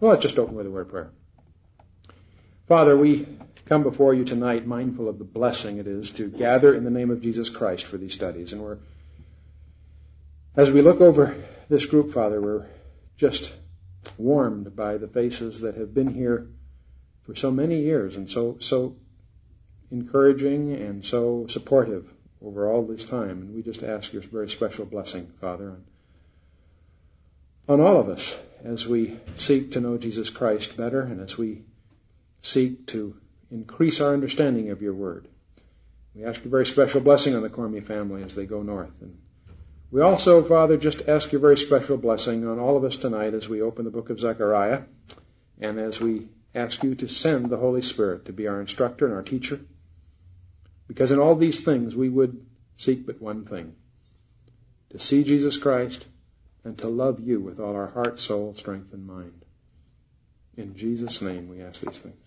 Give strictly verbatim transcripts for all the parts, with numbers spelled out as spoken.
Well, let's just open with a word of prayer. Father, we come before you tonight mindful of the blessing it is to gather in the name of Jesus Christ for these studies. And we're, as we look over this group, Father, we're just warmed by the faces that have been here for so many years and so so encouraging and so supportive over all this time. And we just ask your very special blessing, Father, on, on all of us as we seek to know Jesus Christ better and as we seek to increase our understanding of your word. We ask your very special blessing on the Cormier family as they go north. And we also, Father, just ask your very special blessing on all of us tonight as we open the book of Zechariah and as we ask you to send the Holy Spirit to be our instructor and our teacher. Because in all these things we would seek but one thing, to see Jesus Christ and to love you with all our heart, soul, strength, and mind. In Jesus' name we ask these things.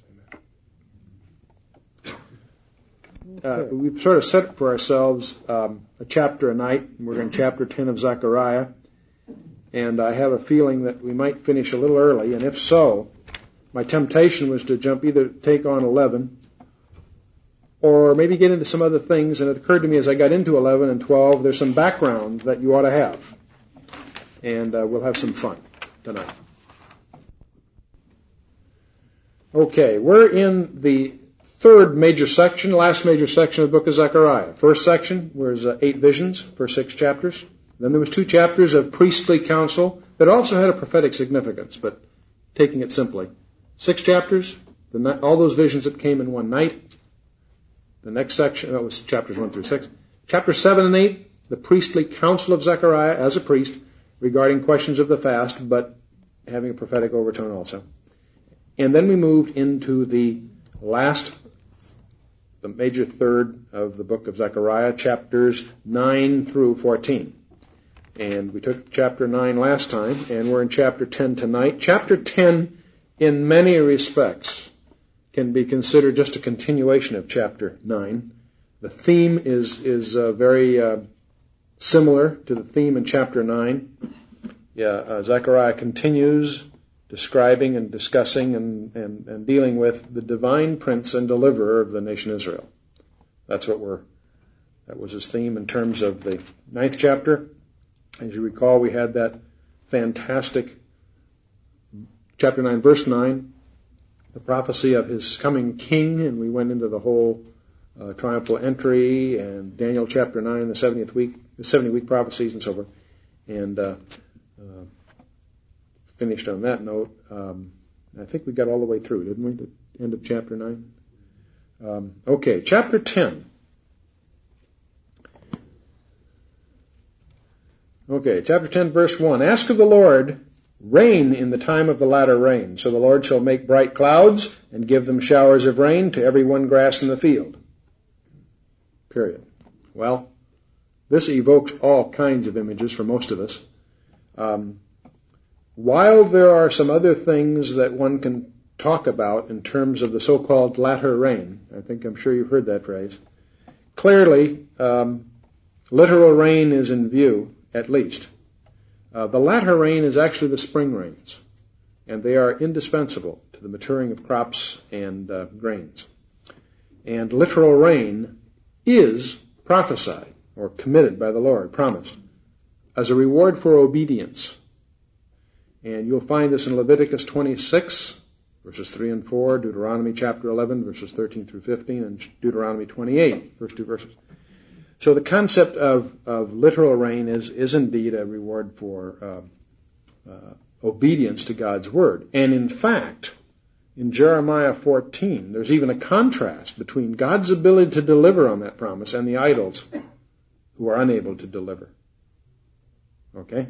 Uh, we've sort of set for ourselves um, a chapter a night. We're in chapter ten of Zechariah, and I have a feeling that we might finish a little early, and if so, my temptation was to jump either take on eleven or maybe get into some other things, and it occurred to me as I got into eleven and twelve, there's some background that you ought to have, and uh, we'll have some fun tonight. Okay, we're in the third major section, last major section of the book of Zechariah. First section was uh, eight visions, first six chapters. Then there was two chapters of priestly counsel that also had a prophetic significance, but taking it simply. Six chapters, the night, all those visions that came in one night. The next section, that was chapters one through six. Chapters seven and eight, the priestly counsel of Zechariah as a priest regarding questions of the fast, but having a prophetic overtone also. And then we moved into the last the major third of the book of Zechariah, chapters nine through fourteen. And we took chapter nine last time, and we're in chapter ten tonight. Chapter ten, in many respects, can be considered just a continuation of chapter nine. The theme is is uh, very uh, similar to the theme in chapter nine. Yeah, uh, Zechariah continues describing and discussing and, and, and dealing with the divine prince and deliverer of the nation Israel. That's what we're, that was his theme in terms of the ninth chapter. As you recall, we had that fantastic chapter nine, verse nine, the prophecy of his coming king, and we went into the whole uh, triumphal entry and Daniel chapter nine, the seventieth week, the seventy-week prophecies and so forth. And uh, uh, finished on that note. Um, I think we got all the way through, didn't we, to the end of chapter nine? Um, okay, chapter ten. Okay, chapter ten, verse one. Ask of the Lord rain in the time of the latter rain. So the Lord shall make bright clouds and give them showers of rain to every one grass in the field. Period. Well, this evokes all kinds of images for most of us. Um, While there are some other things that one can talk about in terms of the so-called latter rain, I think I'm sure you've heard that phrase, clearly um, literal rain is in view, at least. Uh, the latter rain is actually the spring rains, and they are indispensable to the maturing of crops and uh, grains. And literal rain is prophesied, or committed by the Lord, promised, as a reward for obedience. And you'll find this in Leviticus twenty-six, verses three and four, Deuteronomy chapter eleven, verses thirteen through fifteen, and Deuteronomy twenty-eight, first two verses. So the concept of, of literal rain is, is indeed a reward for uh, uh, obedience to God's word. And in fact, in Jeremiah fourteen, there's even a contrast between God's ability to deliver on that promise and the idols who are unable to deliver. Okay?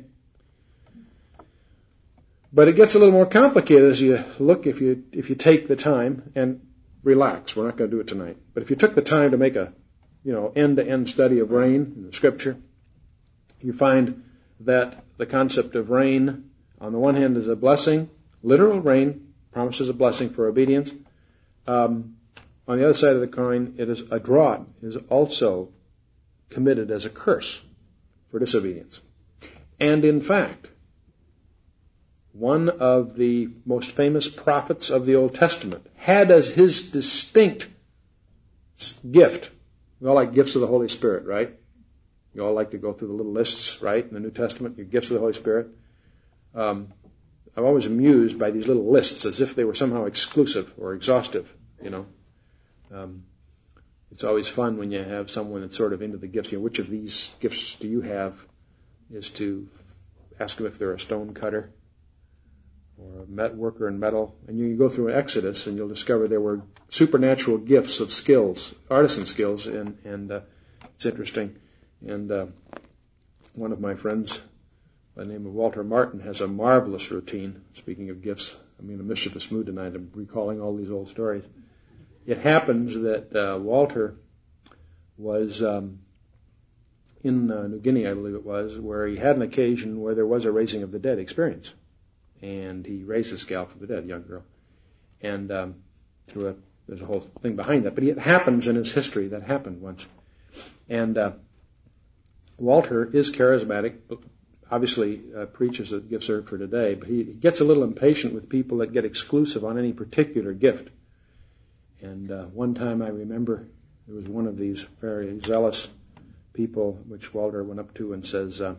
But it gets a little more complicated as you look, if you if you take the time and relax. We're not going to do it tonight. But if you took the time to make a, you know, end-to-end study of rain in the Scripture, you find that the concept of rain, on the one hand, is a blessing. Literal rain promises a blessing for obedience. Um, on the other side of the coin, it is a drought is also committed as a curse for disobedience. And in fact, one of the most famous prophets of the Old Testament, had as his distinct gift, we all like gifts of the Holy Spirit, right? You all like to go through the little lists, right, in the New Testament, your gifts of the Holy Spirit. Um, I'm always amused by these little lists as if they were somehow exclusive or exhaustive, you know. Um, it's always fun when you have someone that's sort of into the gifts. You know, which of these gifts do you have? Is to ask them if they're a stone cutter or a met worker in metal. And you go through Exodus and you'll discover there were supernatural gifts of skills, artisan skills, and, and uh, it's interesting. And uh, one of my friends by the name of Walter Martin has a marvelous routine. Speaking of gifts, I'm in a mischievous mood tonight. I'm recalling all these old stories. It happens that uh, Walter was um, in uh, New Guinea, I believe it was, where he had an occasion where there was a raising of the dead experience. And he raised this gal from the dead, a young girl. And um, through a, there's a whole thing behind that. But it happens in his history. That happened once. And uh, Walter is charismatic, obviously uh, preaches that gifts are for today, but he, he gets a little impatient with people that get exclusive on any particular gift. And uh, one time I remember there was one of these very zealous people which Walter went up to and says, uh,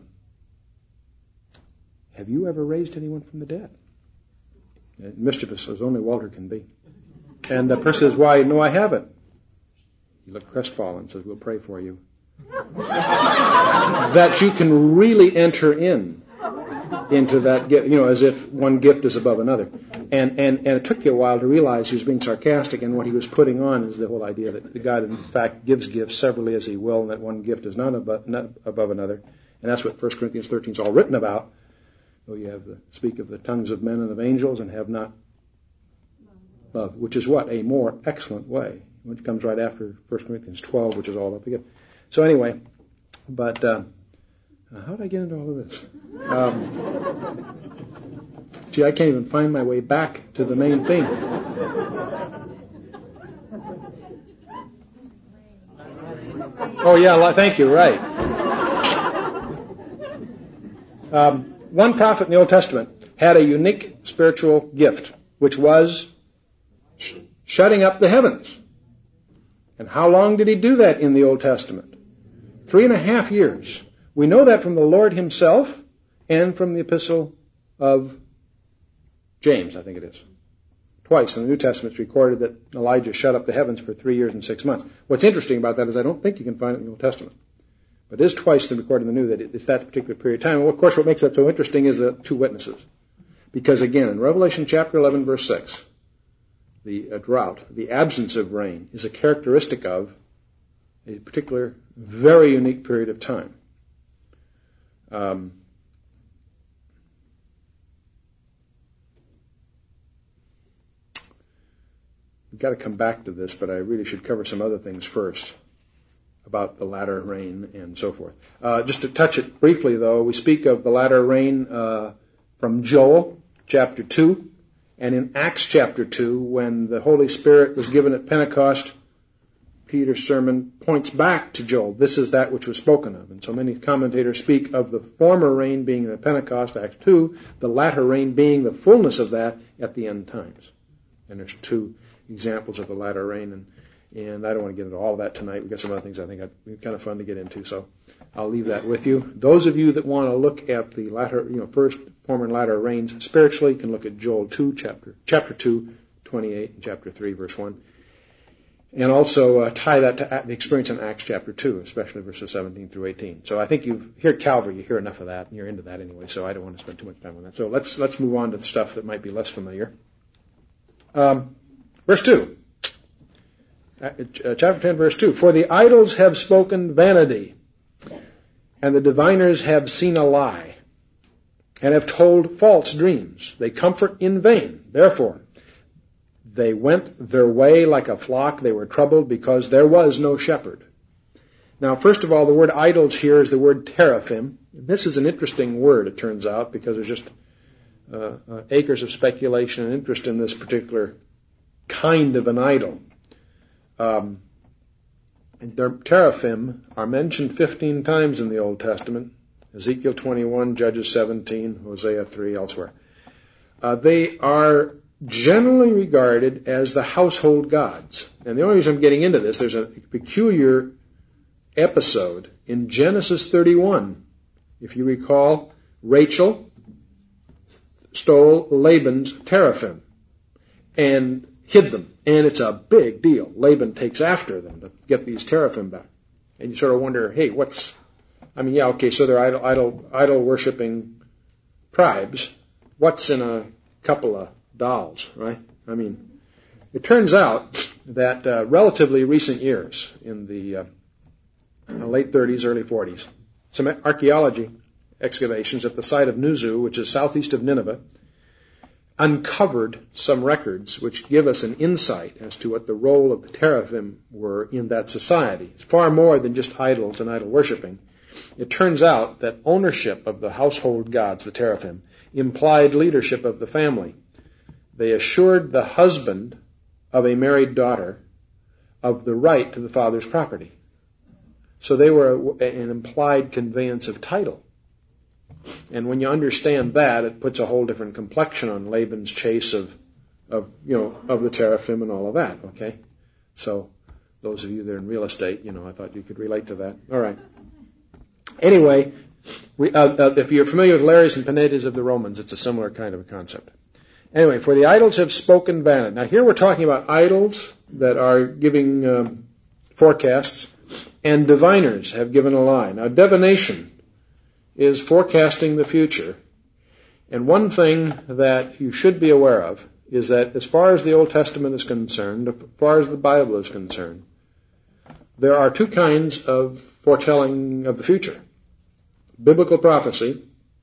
have you ever raised anyone from the dead? And mischievous as only Walter can be. And the person says, why, no, I haven't. He looked crestfallen and says, we'll pray for you. That you can really enter in into that gift, you know, as if one gift is above another. And, and, and it took you a while to realize he was being sarcastic, and what he was putting on is the whole idea that God, in fact, gives gifts severally as he will, and that one gift is not above, not above another. And that's what First Corinthians thirteen is all written about. Though you have the speak of the tongues of men and of angels and have not love, which is what? A more excellent way, which comes right after First Corinthians twelve, which is all about the gift. So anyway, but uh, how did I get into all of this? Um, gee, I can't even find my way back to the main thing. Oh, yeah, thank you, right. Um, one prophet in the Old Testament had a unique spiritual gift, which was sh- shutting up the heavens. And how long did he do that in the Old Testament? Three and a half years. We know that from the Lord himself and from the epistle of James, I think it is. Twice in the New Testament it's recorded that Elijah shut up the heavens for three years and six months. What's interesting about that is I don't think you can find it in the Old Testament. But it is twice recorded in the New that it's that particular period of time. And of course what makes that so interesting is the two witnesses. Because again, in Revelation chapter eleven, verse six, the uh, drought, the absence of rain, is a characteristic of a particular, very unique period of time. Um, we've got to come back to this, but I really should cover some other things first about the latter rain and so forth. Uh, just to touch it briefly, though, we speak of the latter rain uh, from Joel chapter two, and in Acts chapter two, when the Holy Spirit was given at Pentecost, Peter's sermon points back to Joel. This is that which was spoken of. And so many commentators speak of the former rain being the Pentecost, Acts two, the latter rain being the fullness of that at the end times. And there's two examples of the latter rain, and and I don't want to get into all of that tonight. We've got some other things I think would be kind of fun to get into, so I'll leave that with you. Those of you that want to look at the latter, you know, first, former and latter rains spiritually can look at Joel two, chapter chapter two, twenty-eight, and chapter three, verse one. And also uh, tie that to the experience in Acts chapter two, especially verses seventeen through eighteen. So I think you've heard Calvary, you hear enough of that, and you're into that anyway, so I don't want to spend too much time on that. So let's let's move on to the stuff that might be less familiar. Um, verse two. Uh, chapter ten, verse two. For the idols have spoken vanity, and the diviners have seen a lie, and have told false dreams. They comfort in vain. Therefore, they went their way like a flock. They were troubled because there was no shepherd. Now, first of all, the word idols here is the word teraphim. This is an interesting word, it turns out, because there's just uh, uh, acres of speculation and interest in this particular kind of an idol. Um, their teraphim are mentioned fifteen times in the Old Testament. Ezekiel twenty-one, Judges seventeen, Hosea three, elsewhere. uh, they are generally regarded as the household gods. And the only reason I'm getting into this, there's a peculiar episode in Genesis thirty-one. If you recall, Rachel stole Laban's teraphim and hid them. And it's a big deal. Laban takes after them to get these teraphim back. And you sort of wonder, hey, what's... I mean, yeah, okay, so they're idol, idol, idol-worshipping tribes. What's in a couple of dolls, right? I mean, it turns out that uh, relatively recent years, in the uh, late thirties, early forties, some archaeology excavations at the site of Nuzu, which is southeast of Nineveh, uncovered some records which give us an insight as to what the role of the teraphim were in that society. It's far more than just idols and idol worshipping. It turns out that ownership of the household gods, the teraphim, implied leadership of the family. They assured the husband of a married daughter of the right to the father's property. So they were an implied conveyance of title. And when you understand that, it puts a whole different complexion on Laban's chase of, of you know, of the teraphim and all of that, okay? So those of you that are in real estate, you know, I thought you could relate to that. All right. Anyway, we, uh, uh, if you're familiar with Lares and Penedes of the Romans, it's a similar kind of a concept. Anyway, for the idols have spoken vanity. Now here we're talking about idols that are giving um, forecasts, and diviners have given a lie. Now divination is forecasting the future. And one thing that you should be aware of is that as far as the Old Testament is concerned, as far as the Bible is concerned, there are two kinds of foretelling of the future. Biblical prophecy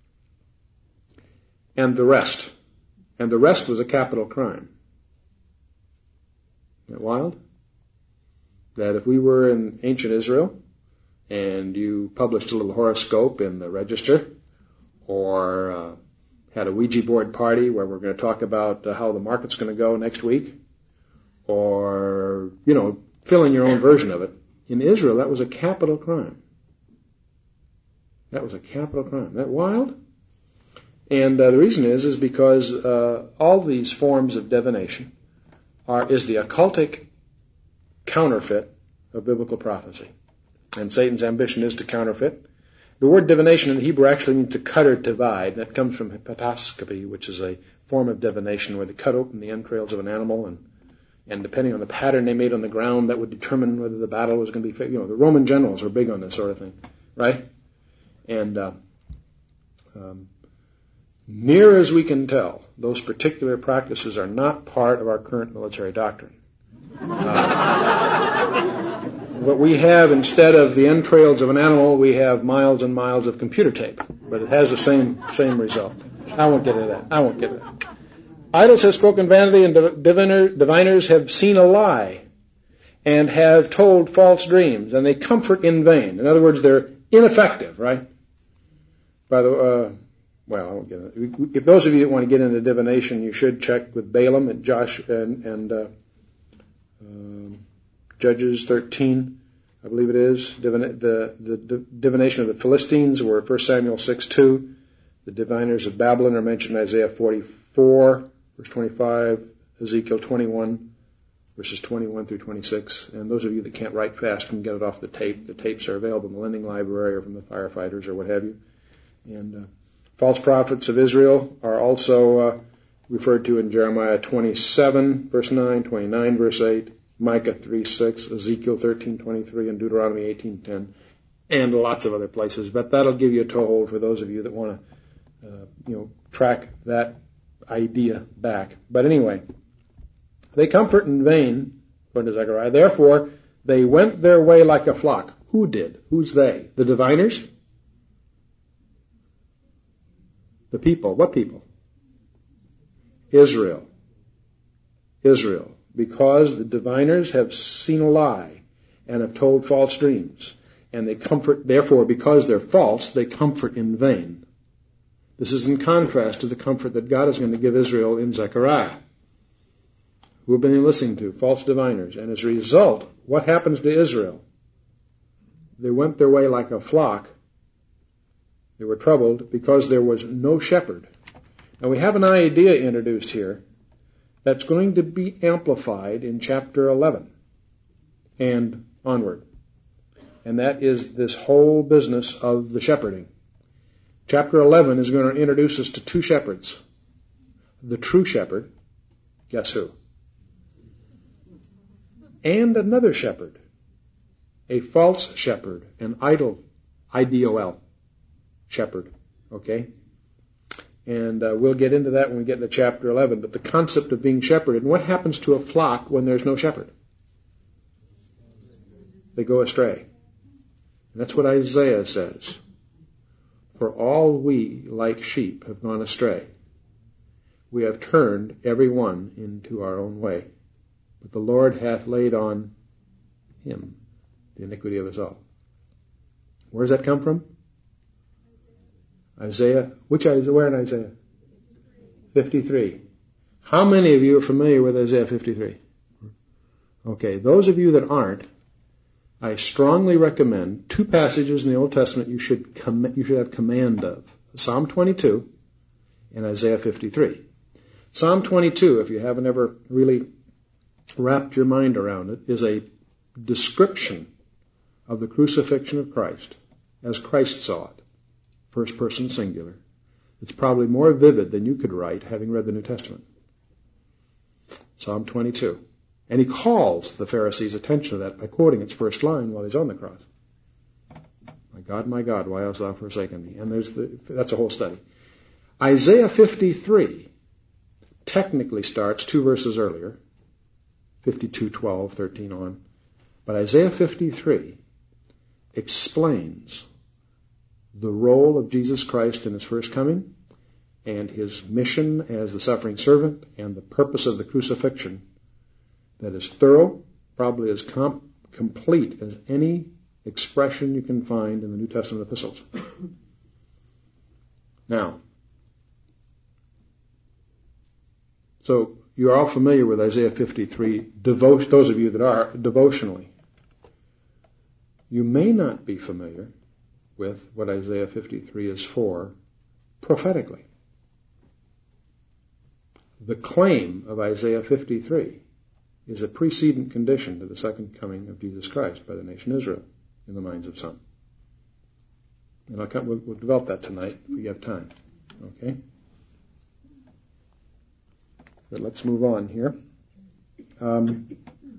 and the rest. And the rest was a capital crime. Isn't that wild? That if we were in ancient Israel and you published a little horoscope in the Register, or uh, had a Ouija board party where we're going to talk about uh, how the market's going to go next week, or, you know, fill in your own version of it. In Israel, that was a capital crime. That was a capital crime. Isn't that wild? And uh, the reason is, is because uh, all these forms of divination are is the occultic counterfeit of biblical prophecy. And Satan's ambition is to counterfeit. The word divination in Hebrew actually means to cut or divide. That comes from hepatoscopy, which is a form of divination where they cut open the entrails of an animal, and and depending on the pattern they made on the ground, that would determine whether the battle was going to be, you know, the Roman generals are big on this sort of thing, right? And uh, um, near as we can tell, those particular practices are not part of our current military doctrine. Uh, what we have, instead of the entrails of an animal, we have miles and miles of computer tape, but it has the same same result. I won't get into that. I won't get into that. Idols have spoken vanity, and diviner, diviners have seen a lie and have told false dreams, and they comfort in vain. In other words, they're ineffective, right? By the uh, well, I won't get into it. If those of you that want to get into divination, you should check with Balaam and Josh and, and uh, uh, Judges thirteen, I believe it is. Divina- the, the, the divination of the Philistines were First Samuel six two. The diviners of Babylon are mentioned in Isaiah forty-four. Verse twenty-five, Ezekiel twenty-one, verses twenty-one through twenty-six. And those of you that can't write fast can get it off the tape. The tapes are available in the lending library or from the firefighters or what have you. And uh, false prophets of Israel are also uh, referred to in Jeremiah twenty-seven, verse nine, twenty-nine, verse eight, Micah three six, Ezekiel thirteen twenty-three, and Deuteronomy eighteen ten, and lots of other places. But that'll give you a toehold for those of you that want to, uh, you know, track that idea back. But anyway, they comfort in vain, according to Zechariah. Therefore, they went their way like a flock. Who did? Who's they? The diviners? The people. What people? Israel. Israel. Because the diviners have seen a lie and have told false dreams. And they comfort, therefore, because they're false, they comfort in vain. This is in contrast to the comfort that God is going to give Israel in Zechariah, who have been listening to false diviners. And as a result, what happens to Israel? They went their way like a flock. They were troubled because there was no shepherd. And we have an idea introduced here that's going to be amplified in chapter eleven and onward. And that is this whole business of the shepherding. Chapter eleven is going to introduce us to two shepherds. The true shepherd, guess who? And another shepherd, a false shepherd, an idol, I D O L, shepherd, okay? And uh, we'll get into that when we get into chapter eleven, but the concept of being shepherded, and what happens to a flock when there's no shepherd? They go astray. And that's what Isaiah says. For all we, like sheep, have gone astray. We have turned every one into our own way. But the Lord hath laid on him the iniquity of us all. Where does that come from? Isaiah. Which Isaiah? Where in Isaiah? fifty-three. How many of you are familiar with Isaiah fifty-three? Okay, those of you that aren't, I strongly recommend two passages in the Old Testament you should com- you should have command of. Psalm twenty-two and Isaiah fifty-three. Psalm twenty-two, if you haven't ever really wrapped your mind around it, is a description of the crucifixion of Christ as Christ saw it. First person singular. It's probably more vivid than you could write having read the New Testament. Psalm twenty-two. And he calls the Pharisees' attention to that by quoting its first line while he's on the cross. My God, my God, why hast thou forsaken me? And there's the, that's a whole study. Isaiah fifty-three technically starts two verses earlier, fifty-two, twelve, thirteen on. But Isaiah fifty-three explains the role of Jesus Christ in his first coming and his mission as the suffering servant and the purpose of the crucifixion that is thorough, probably as com- complete as any expression you can find in the New Testament epistles. Now, so you're all familiar with Isaiah fifty-three, devo- those of you that are, devotionally. You may not be familiar with what Isaiah fifty-three is for prophetically. The claim of Isaiah fifty-three is a precedent condition to the second coming of Jesus Christ by the nation Israel in the minds of some. And I'll come, we'll, we'll develop that tonight if we have time. Okay? But let's move on here. Um,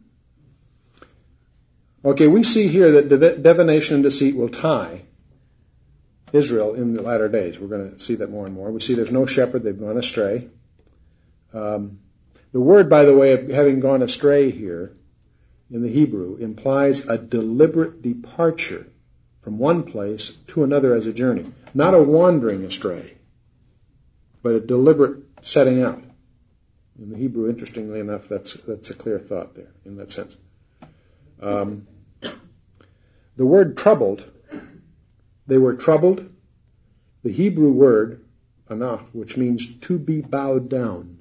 okay, we see here that div- divination and deceit will tie Israel in the latter days. We're going to see that more and more. We see there's no shepherd. They've gone astray. Um, the word, by the way, of having gone astray here in the Hebrew implies a deliberate departure from one place to another as a journey. Not a wandering astray, but a deliberate setting out. In the Hebrew, interestingly enough, that's that's a clear thought there in that sense. Um, the word troubled, they were troubled. The Hebrew word, anach, which means to be bowed down.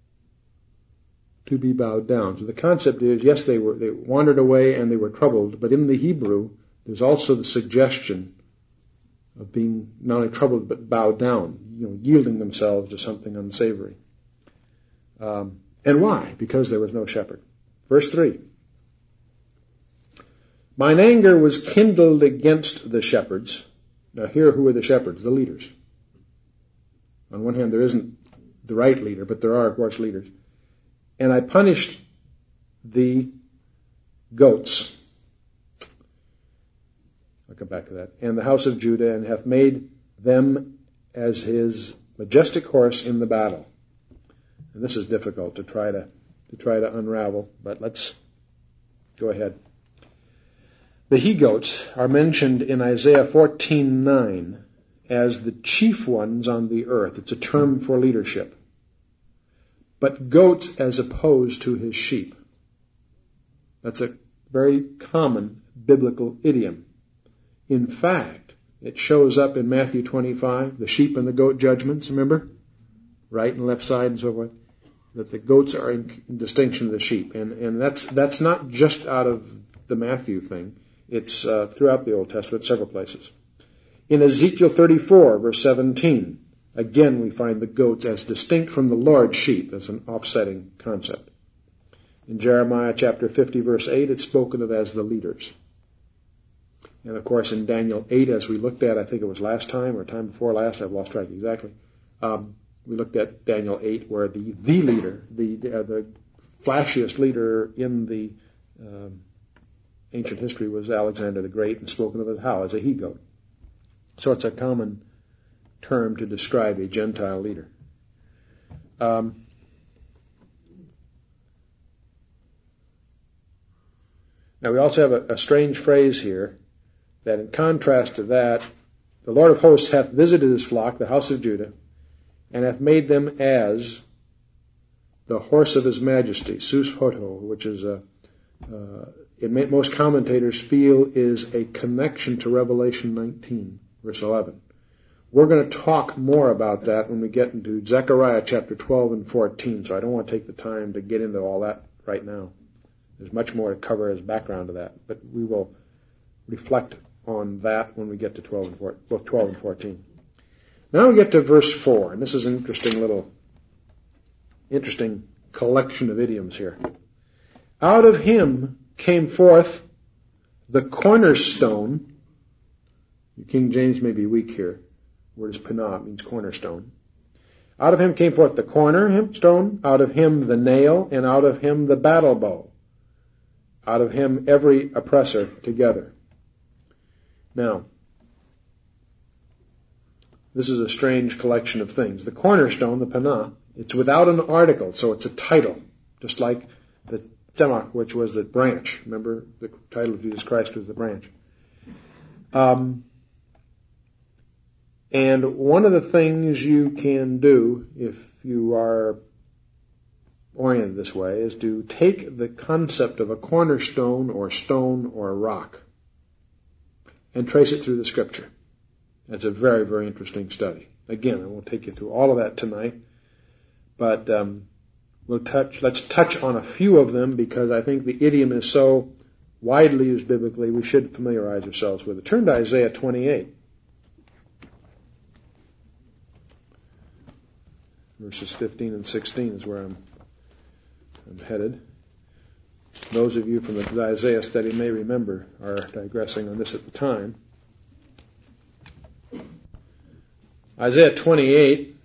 To be bowed down. So the concept is, yes, they were they wandered away and they were troubled, but in the Hebrew, there's also the suggestion of being not only troubled but bowed down, you know, yielding themselves to something unsavory. Um, and why? Because there was no shepherd. Verse three. Mine anger was kindled against the shepherds. Now here, who are the shepherds? The leaders. On one hand, there isn't the right leader, but there are, of course, leaders. And I punished the goats. I'll come back to that. And the house of Judah, and hath made them as his majestic horse in the battle. And this is difficult to try to to try to unravel, but let's go ahead. The he-goats are mentioned in Isaiah fourteen nine as the chief ones on the earth. It's a term for leadership. But goats as opposed to his sheep. That's a very common biblical idiom. In fact, it shows up in Matthew twenty-five, the sheep and the goat judgments, remember? Right and left side and so forth. That the goats are in, in distinction of the sheep. And, and that's that's not just out of the Matthew thing. It's uh, throughout the Old Testament, several places. In Ezekiel thirty-four, verse seventeen, Again, we find the goats as distinct from the Lord's sheep as an offsetting concept. In Jeremiah chapter fifty, verse eight, it's spoken of as the leaders. And of course, in Daniel eight, as we looked at, I think it was last time or time before last, I've lost track exactly. Um, we looked at Daniel eight, where the the leader, the uh, the flashiest leader in the um, ancient history was Alexander the Great, and spoken of as how? As a he-goat. So it's a common term to describe a Gentile leader. Um, now we also have a, a strange phrase here, that in contrast to that, the Lord of hosts hath visited his flock, the house of Judah, and hath made them as the horse of his majesty, sus hoto, which is a, uh, in most commentators feel is a connection to Revelation nineteen, verse eleven. We're going to talk more about that when we get into Zechariah chapter twelve and fourteen, so I don't want to take the time to get into all that right now. There's much more to cover as background to that, but we will reflect on that when we get to twelve and fourteen. Now we get to verse four, and this is an interesting little, interesting collection of idioms here. Out of him came forth the cornerstone. The King James may be weak here. The word is panah, it means cornerstone. Out of him came forth the cornerstone, out of him the nail, and out of him the battle bow. Out of him every oppressor together. Now, this is a strange collection of things. The cornerstone, the panah, it's without an article, so it's a title, just like the tzemach, which was the branch. Remember, the title of Jesus Christ was the branch. Um, and one of the things you can do, if you are oriented this way, is to take the concept of a cornerstone or stone or rock and trace it through the Scripture. That's a very, very interesting study. Again, I won't take you through all of that tonight, but um, we'll touch. Let's touch on a few of them because I think the idiom is so widely used biblically, we should familiarize ourselves with it. Turn to Isaiah twenty-eight. Verses fifteen and sixteen is where I'm, I'm headed. Those of you from the Isaiah study may remember our digressing on this at the time. Isaiah twenty-eight,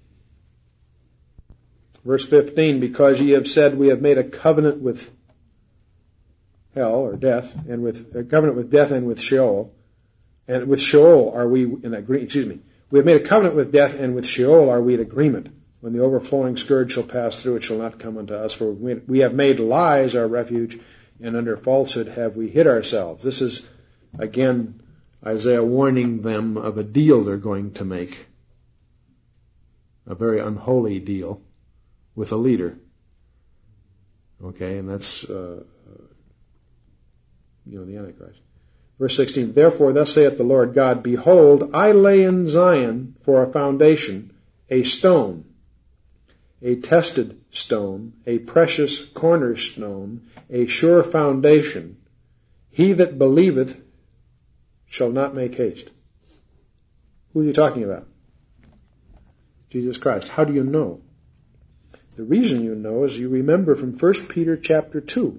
verse fifteen, because ye have said, we have made a covenant with hell or death, and with a covenant with death and with Sheol, and with Sheol are we in agreement. Excuse me, we have made a covenant with death, and with Sheol are we in agreement. When the overflowing scourge shall pass through, it shall not come unto us. For we have made lies our refuge, and under falsehood have we hid ourselves. This is, again, Isaiah warning them of a deal they're going to make, a very unholy deal with a leader. Okay, and that's, uh, you know, the Antichrist. Verse sixteen, therefore thus saith the Lord God, behold, I lay in Zion for a foundation a stone, a tested stone, a precious cornerstone, a sure foundation. He that believeth shall not make haste. Who is he talking about? Jesus Christ. How do you know? The reason you know is you remember from First Peter chapter two.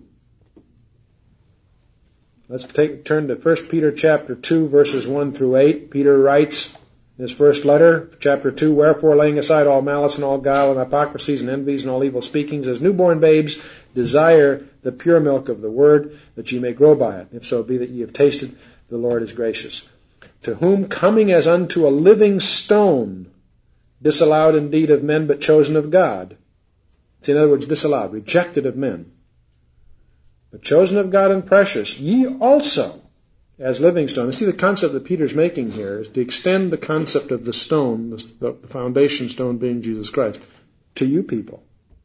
Let's take turn to First Peter chapter two, verses one through eight. Peter writes in his first letter, chapter two, wherefore laying aside all malice and all guile and hypocrisies and envies and all evil speakings, as newborn babes desire the pure milk of the word, that ye may grow by it. If so be that ye have tasted, the Lord is gracious. To whom coming as unto a living stone, disallowed indeed of men, but chosen of God. It's in other words, disallowed, rejected of men, but chosen of God and precious, ye also, as living stones. See, the concept that Peter's making here is to extend the concept of the stone, the, the foundation stone being Jesus Christ, to you people.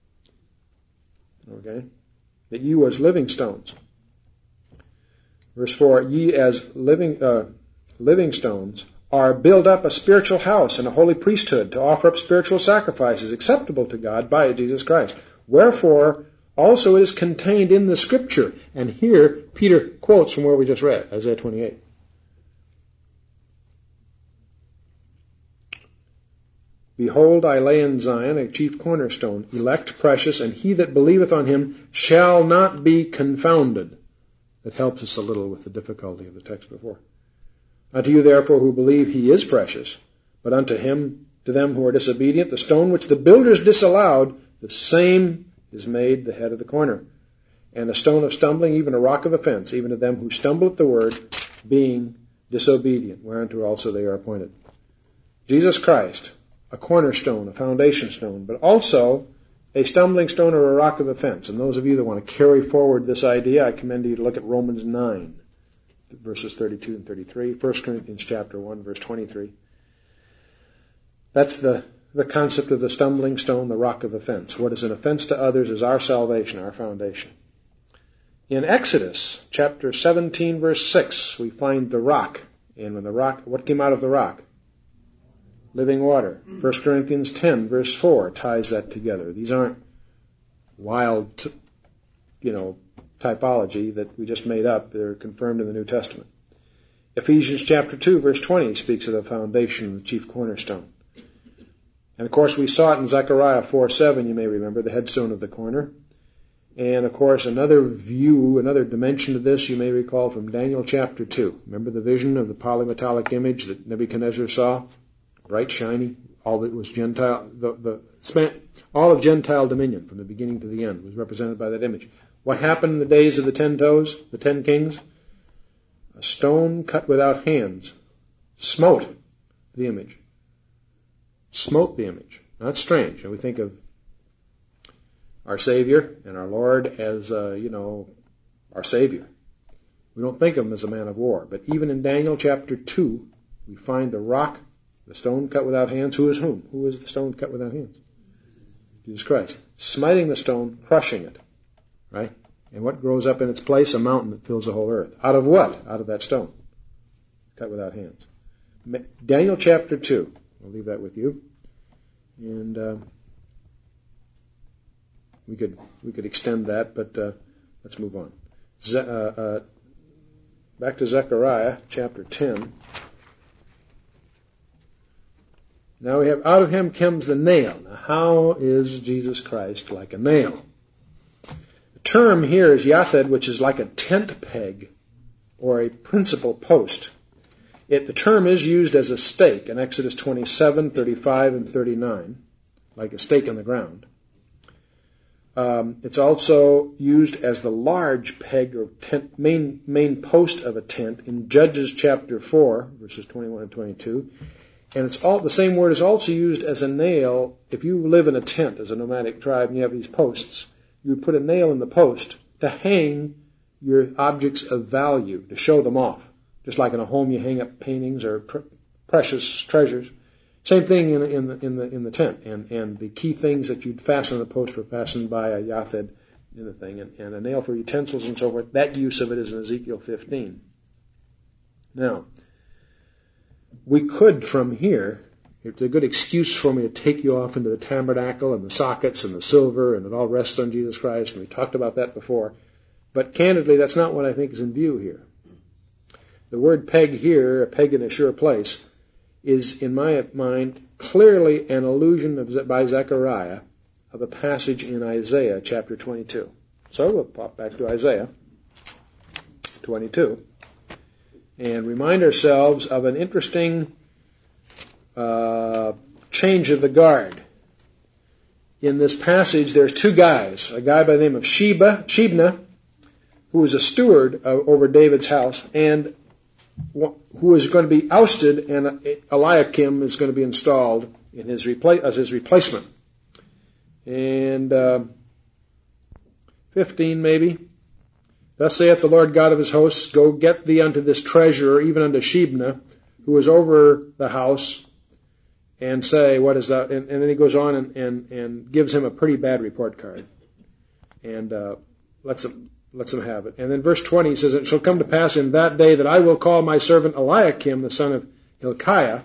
Okay? That you as living stones. Verse four, ye as living, uh, living stones are built up a spiritual house and a holy priesthood to offer up spiritual sacrifices acceptable to God by Jesus Christ. Wherefore, also it is contained in the Scripture. And here, Peter quotes from where we just read, Isaiah twenty-eight. Behold, I lay in Zion a chief cornerstone, elect, precious, and he that believeth on him shall not be confounded. That helps us a little with the difficulty of the text before. Unto you therefore who believe he is precious, but unto him, to them who are disobedient, the stone which the builders disallowed, the same is made the head of the corner. And a stone of stumbling, even a rock of offense, even to them who stumble at the word, being disobedient, whereunto also they are appointed. Jesus Christ, a cornerstone, a foundation stone, but also a stumbling stone or a rock of offense. And those of you that want to carry forward this idea, I commend you to look at Romans nine, verses thirty-two and thirty-three, First Corinthians chapter one, verse twenty-three. That's the, the concept of the stumbling stone, the rock of offense. What is an offense to others is our salvation, our foundation. In Exodus chapter seventeen, verse six, we find the rock. And when the rock, what came out of the rock? Living water. First Corinthians ten, verse four, ties that together. These aren't wild, you know, typology that we just made up. They're confirmed in the New Testament. Ephesians chapter two, verse twenty, speaks of the foundation, the chief cornerstone. And of course, we saw it in Zechariah four seven, you may remember, the headstone of the corner. And of course, another view, another dimension to this, you may recall from Daniel chapter two. Remember the vision of the polymetallic image that Nebuchadnezzar saw? Bright, shiny, all that was Gentile, the, the span, all of Gentile dominion from the beginning to the end was represented by that image. What happened in the days of the ten toes, the ten kings? A stone cut without hands smote the image. Smote the image. Not strange. And we think of our Savior and our Lord as, uh, you know, our Savior. We don't think of him as a man of war. But even in Daniel chapter two, we find the rock, the stone cut without hands. Who is whom? Who is the stone cut without hands? Jesus Christ. Smiting the stone, crushing it. Right? And what grows up in its place? A mountain that fills the whole earth. Out of what? Out of that stone. Cut without hands. Daniel chapter two. I'll leave that with you. And uh, we could we could extend that, but uh, let's move on. Ze- uh, uh, back to Zechariah chapter ten. Now we have, out of him comes the nail. Now how is Jesus Christ like a nail? The term here is yathed, which is like a tent peg or a principal post. It, the term is used as a stake in Exodus twenty-seven, thirty-five, and thirty-nine, like a stake in the ground. Um, it's also used as the large peg or tent, main, main post of a tent in Judges chapter four, verses twenty-one and twenty-two. And it's all, the same word is also used as a nail. If you live in a tent as a nomadic tribe and you have these posts, you would put a nail in the post to hang your objects of value, to show them off. Just like in a home you hang up paintings or pr- precious treasures. Same thing in, in, the, in, the, in the tent. And, and the key things that you'd fasten on the post were fastened by a yathed in the thing. And, and a nail for utensils and so forth. That use of it is in Ezekiel fifteen. Now, we could from here, it's a good excuse for me to take you off into the tabernacle and the sockets and the silver, and it all rests on Jesus Christ, and we talked about that before. But candidly, that's not what I think is in view here. The word peg here, a peg in a sure place, is, in my mind, clearly an allusion of, by Zechariah of a passage in Isaiah chapter twenty-two. So we'll pop back to Isaiah twenty-two and remind ourselves of an interesting uh, change of the guard. In this passage, there's two guys, a guy by the name of Sheba, Shebna, who was a steward uh, over David's house, and who is going to be ousted, and Eliakim is going to be installed in his repla- as his replacement. And uh, fifteen maybe. Thus saith the Lord God of his hosts, go get thee unto this treasurer, even unto Shebna, who is over the house, and say, what is that? And, and then he goes on and, and, and gives him a pretty bad report card. And uh, lets him... lets him have it. And then verse twenty says, it shall come to pass in that day that I will call my servant Eliakim, the son of Hilkiah,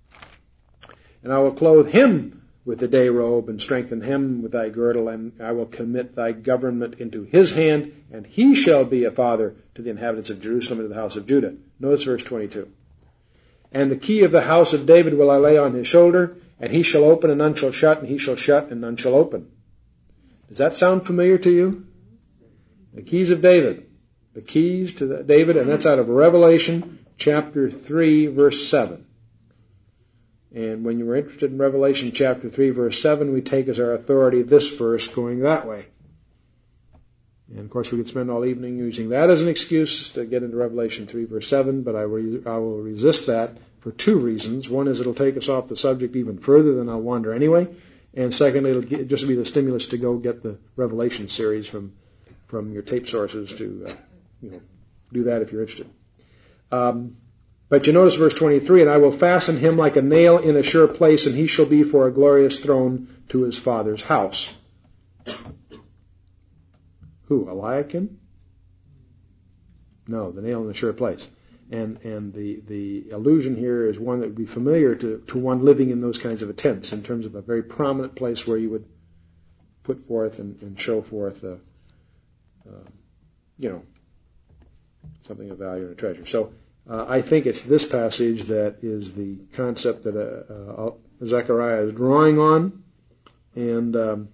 and I will clothe him with the day robe and strengthen him with thy girdle, and I will commit thy government into his hand, and he shall be a father to the inhabitants of Jerusalem and to the house of Judah. Notice verse twenty-two. And the key of the house of David will I lay on his shoulder, And he shall open and none shall shut, and he shall shut and none shall open. Does that sound familiar to you? The keys of David. The keys to the, David, and that's out of Revelation chapter three, verse seven. And when you were interested in Revelation chapter three, verse seven, we take as our authority this verse going that way. And of course we could spend all evening using that as an excuse to get into Revelation three, verse seven, but I will, I will resist that for two reasons. One is it'll take us off the subject even further than I'll wander anyway. And secondly, it'll get, just be the stimulus to go get the Revelation series from, from your tape sources to, uh, you know, do that if you're interested. Um, But you notice verse twenty-three, and I will fasten him like a nail in a sure place, and he shall be for a glorious throne to his father's house. Who, Eliakim? No, the nail in a sure place. And and the, the allusion here is one that would be familiar to, to one living in those kinds of tents, in terms of a very prominent place where you would put forth and, and show forth, uh, uh, you know, something of value and a treasure. So, Uh, I think it's this passage that is the concept that uh, uh, Zechariah is drawing on. And um,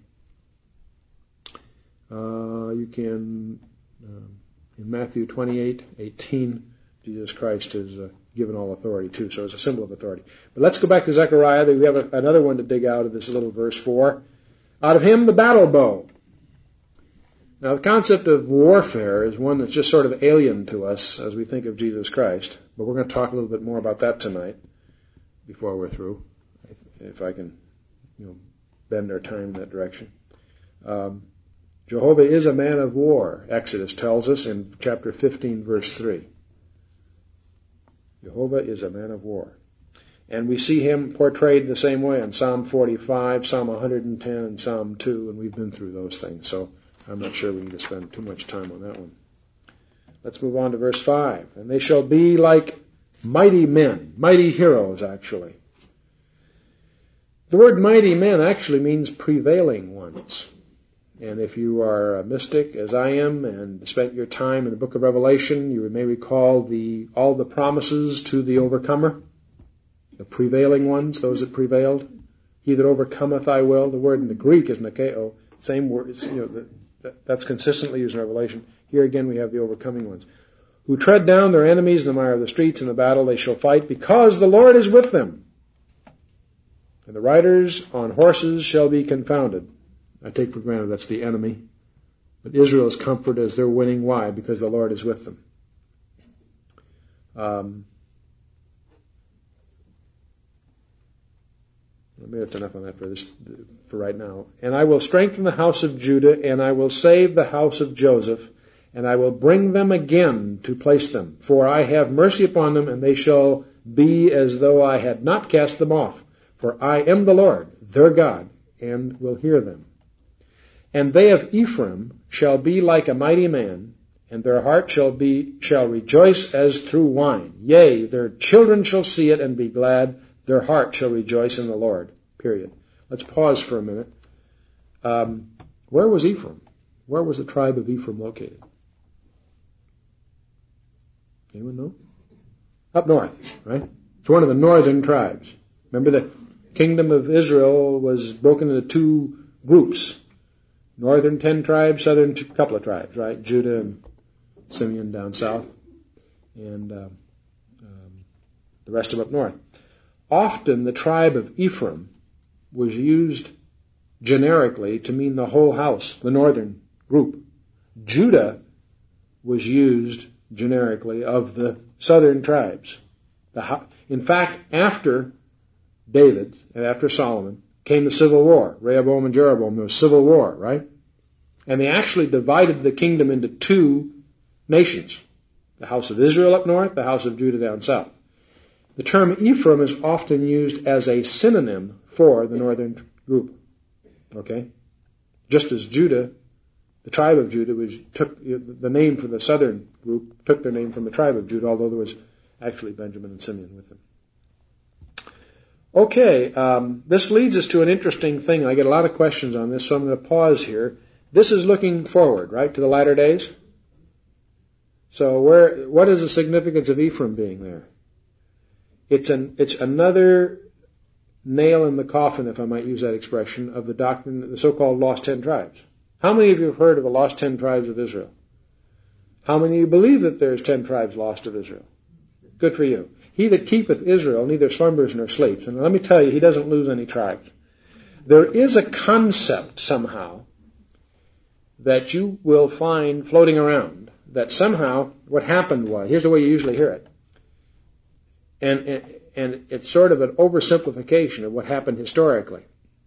uh, you can, uh, in Matthew twenty-eight eighteen, Jesus Christ is uh, given all authority too, so it's a symbol of authority. But let's go back to Zechariah. We have a, another one to dig out of this little verse four. Out of him the battle bow. Now, the concept of warfare is one that's just sort of alien to us as we think of Jesus Christ. But we're going to talk a little bit more about that tonight before we're through, if I can, you know, bend our time in that direction. Um, Jehovah is a man of war, Exodus tells us in chapter fifteen, verse three. Jehovah is a man of war. And we see him portrayed the same way in Psalm forty-five, Psalm one hundred ten, and Psalm two, and we've been through those things. So I'm not sure we need to spend too much time on that one. Let's move on to verse five. And they shall be like mighty men, mighty heroes, actually. The word mighty men actually means prevailing ones. And if you are a mystic, as I am, and spent your time in the book of Revelation, you may recall the all the promises to the overcomer, the prevailing ones, those that prevailed. He that overcometh I will. The word in the Greek is nikeo. Same word, you know, the, that's consistently used in Revelation. Here again we have the overcoming ones. Who tread down their enemies in the mire of the streets. In the battle they shall fight, because the Lord is with them. And the riders on horses shall be confounded. I take for granted that's the enemy. But Israel's comfort as they're winning. Why? Because the Lord is with them. Um, maybe that's enough on that for this for right now. And I will strengthen the house of Judah, and I will save the house of Joseph, and I will bring them again to place them. For I have mercy upon them, and they shall be as though I had not cast them off. For I am the Lord, their God, and will hear them. And they of Ephraim shall be like a mighty man, and their heart shall be shall rejoice as through wine. Yea, their children shall see it and be glad. Their heart shall rejoice in the Lord. Period. Let's pause for a minute. Um, where was Ephraim? Where was the tribe of Ephraim located? Anyone know? Up north, right? It's one of the northern tribes. Remember, the kingdom of Israel was broken into two groups. Northern ten tribes, southern two, couple of tribes, right? Judah and Simeon down south, and uh, um, the rest of them up north. Often the tribe of Ephraim was used generically to mean the whole house, the northern group. Judah was used generically of the southern tribes. The, in fact, after David and after Solomon came the civil war. Rehoboam and Jeroboam, there was civil war, right? And they actually divided the kingdom into two nations. The house of Israel up north, the house of Judah down south. The term Ephraim is often used as a synonym for the northern group. Okay? Just as Judah, the tribe of Judah, which took the name from the southern group, took their name from the tribe of Judah, although there was actually Benjamin and Simeon with them. Okay, um, this leads us to an interesting thing. I get a lot of questions on this, so I'm going to pause here. This is looking forward, right, to the latter days? So where, what is the significance of Ephraim being there? It's an, it's another nail in the coffin, if I might use that expression, of the doctrine, the so-called lost ten tribes. How many of you have heard of the lost ten tribes of Israel? How many of you believe that there's ten tribes lost of Israel? Good for you. He that keepeth Israel neither slumbers nor sleeps. And let me tell you, he doesn't lose any tribes. There is a concept somehow that you will find floating around that somehow what happened was, here's the way you usually hear it, and, and, and it's sort of an oversimplification of what happened historically.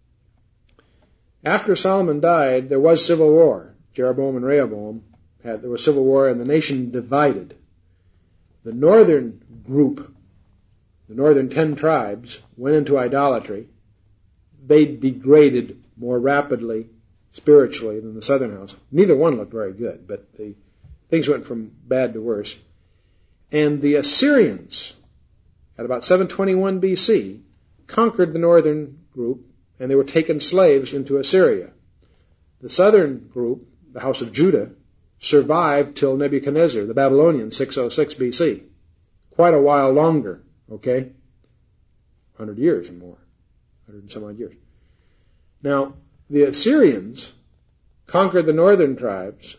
After Solomon died, there was civil war. Jeroboam and Rehoboam had, there was civil war and the nation divided. The northern group, the northern ten tribes, went into idolatry. They degraded more rapidly spiritually than the southern house. Neither one looked very good, but the things went from bad to worse. And the Assyrians, at about seven twenty-one B C, conquered the northern group, and they were taken slaves into Assyria. The southern group, the house of Judah, survived till Nebuchadnezzar, the Babylonians, six oh six B C. Quite a while longer, okay? one hundred years and more. one hundred and some odd years. Now, the Assyrians conquered the northern tribes.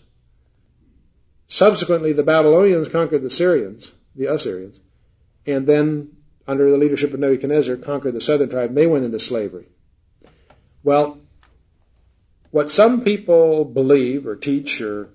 Subsequently, the Babylonians conquered the Syrians, the Assyrians, and then, under the leadership of Nebuchadnezzar, conquered the southern tribe, and they went into slavery. Well, what some people believe or teach or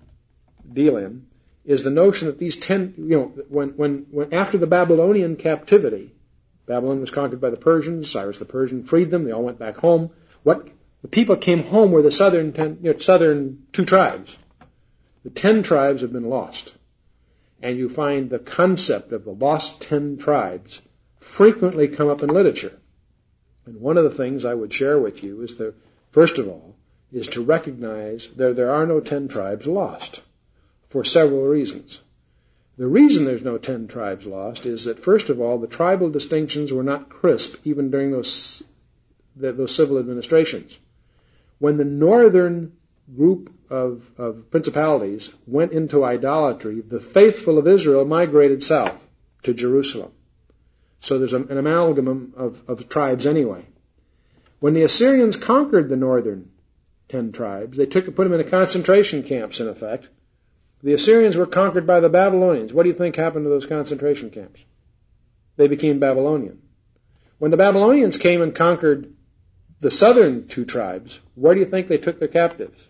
deal in is the notion that these ten, you know, when, when, when after the Babylonian captivity, Babylon was conquered by the Persians, Cyrus the Persian freed them, they all went back home. What the people came home were the southern ten, you know, southern two tribes. The ten tribes have been lost. And you find the concept of the lost ten tribes frequently come up in literature. And one of the things I would share with you is that, first of all, is to recognize that there are no ten tribes lost for several reasons. The reason there's no ten tribes lost is that, first of all, the tribal distinctions were not crisp even during those, those civil administrations. When the northern group of, of principalities went into idolatry, the faithful of Israel migrated south to Jerusalem. So there's an amalgam of, of tribes anyway. When the Assyrians conquered the northern ten tribes, they took put them into concentration camps, in effect. The Assyrians were conquered by the Babylonians. What do you think happened to those concentration camps? They became Babylonian. When the Babylonians came and conquered the southern two tribes, where do you think they took their captives?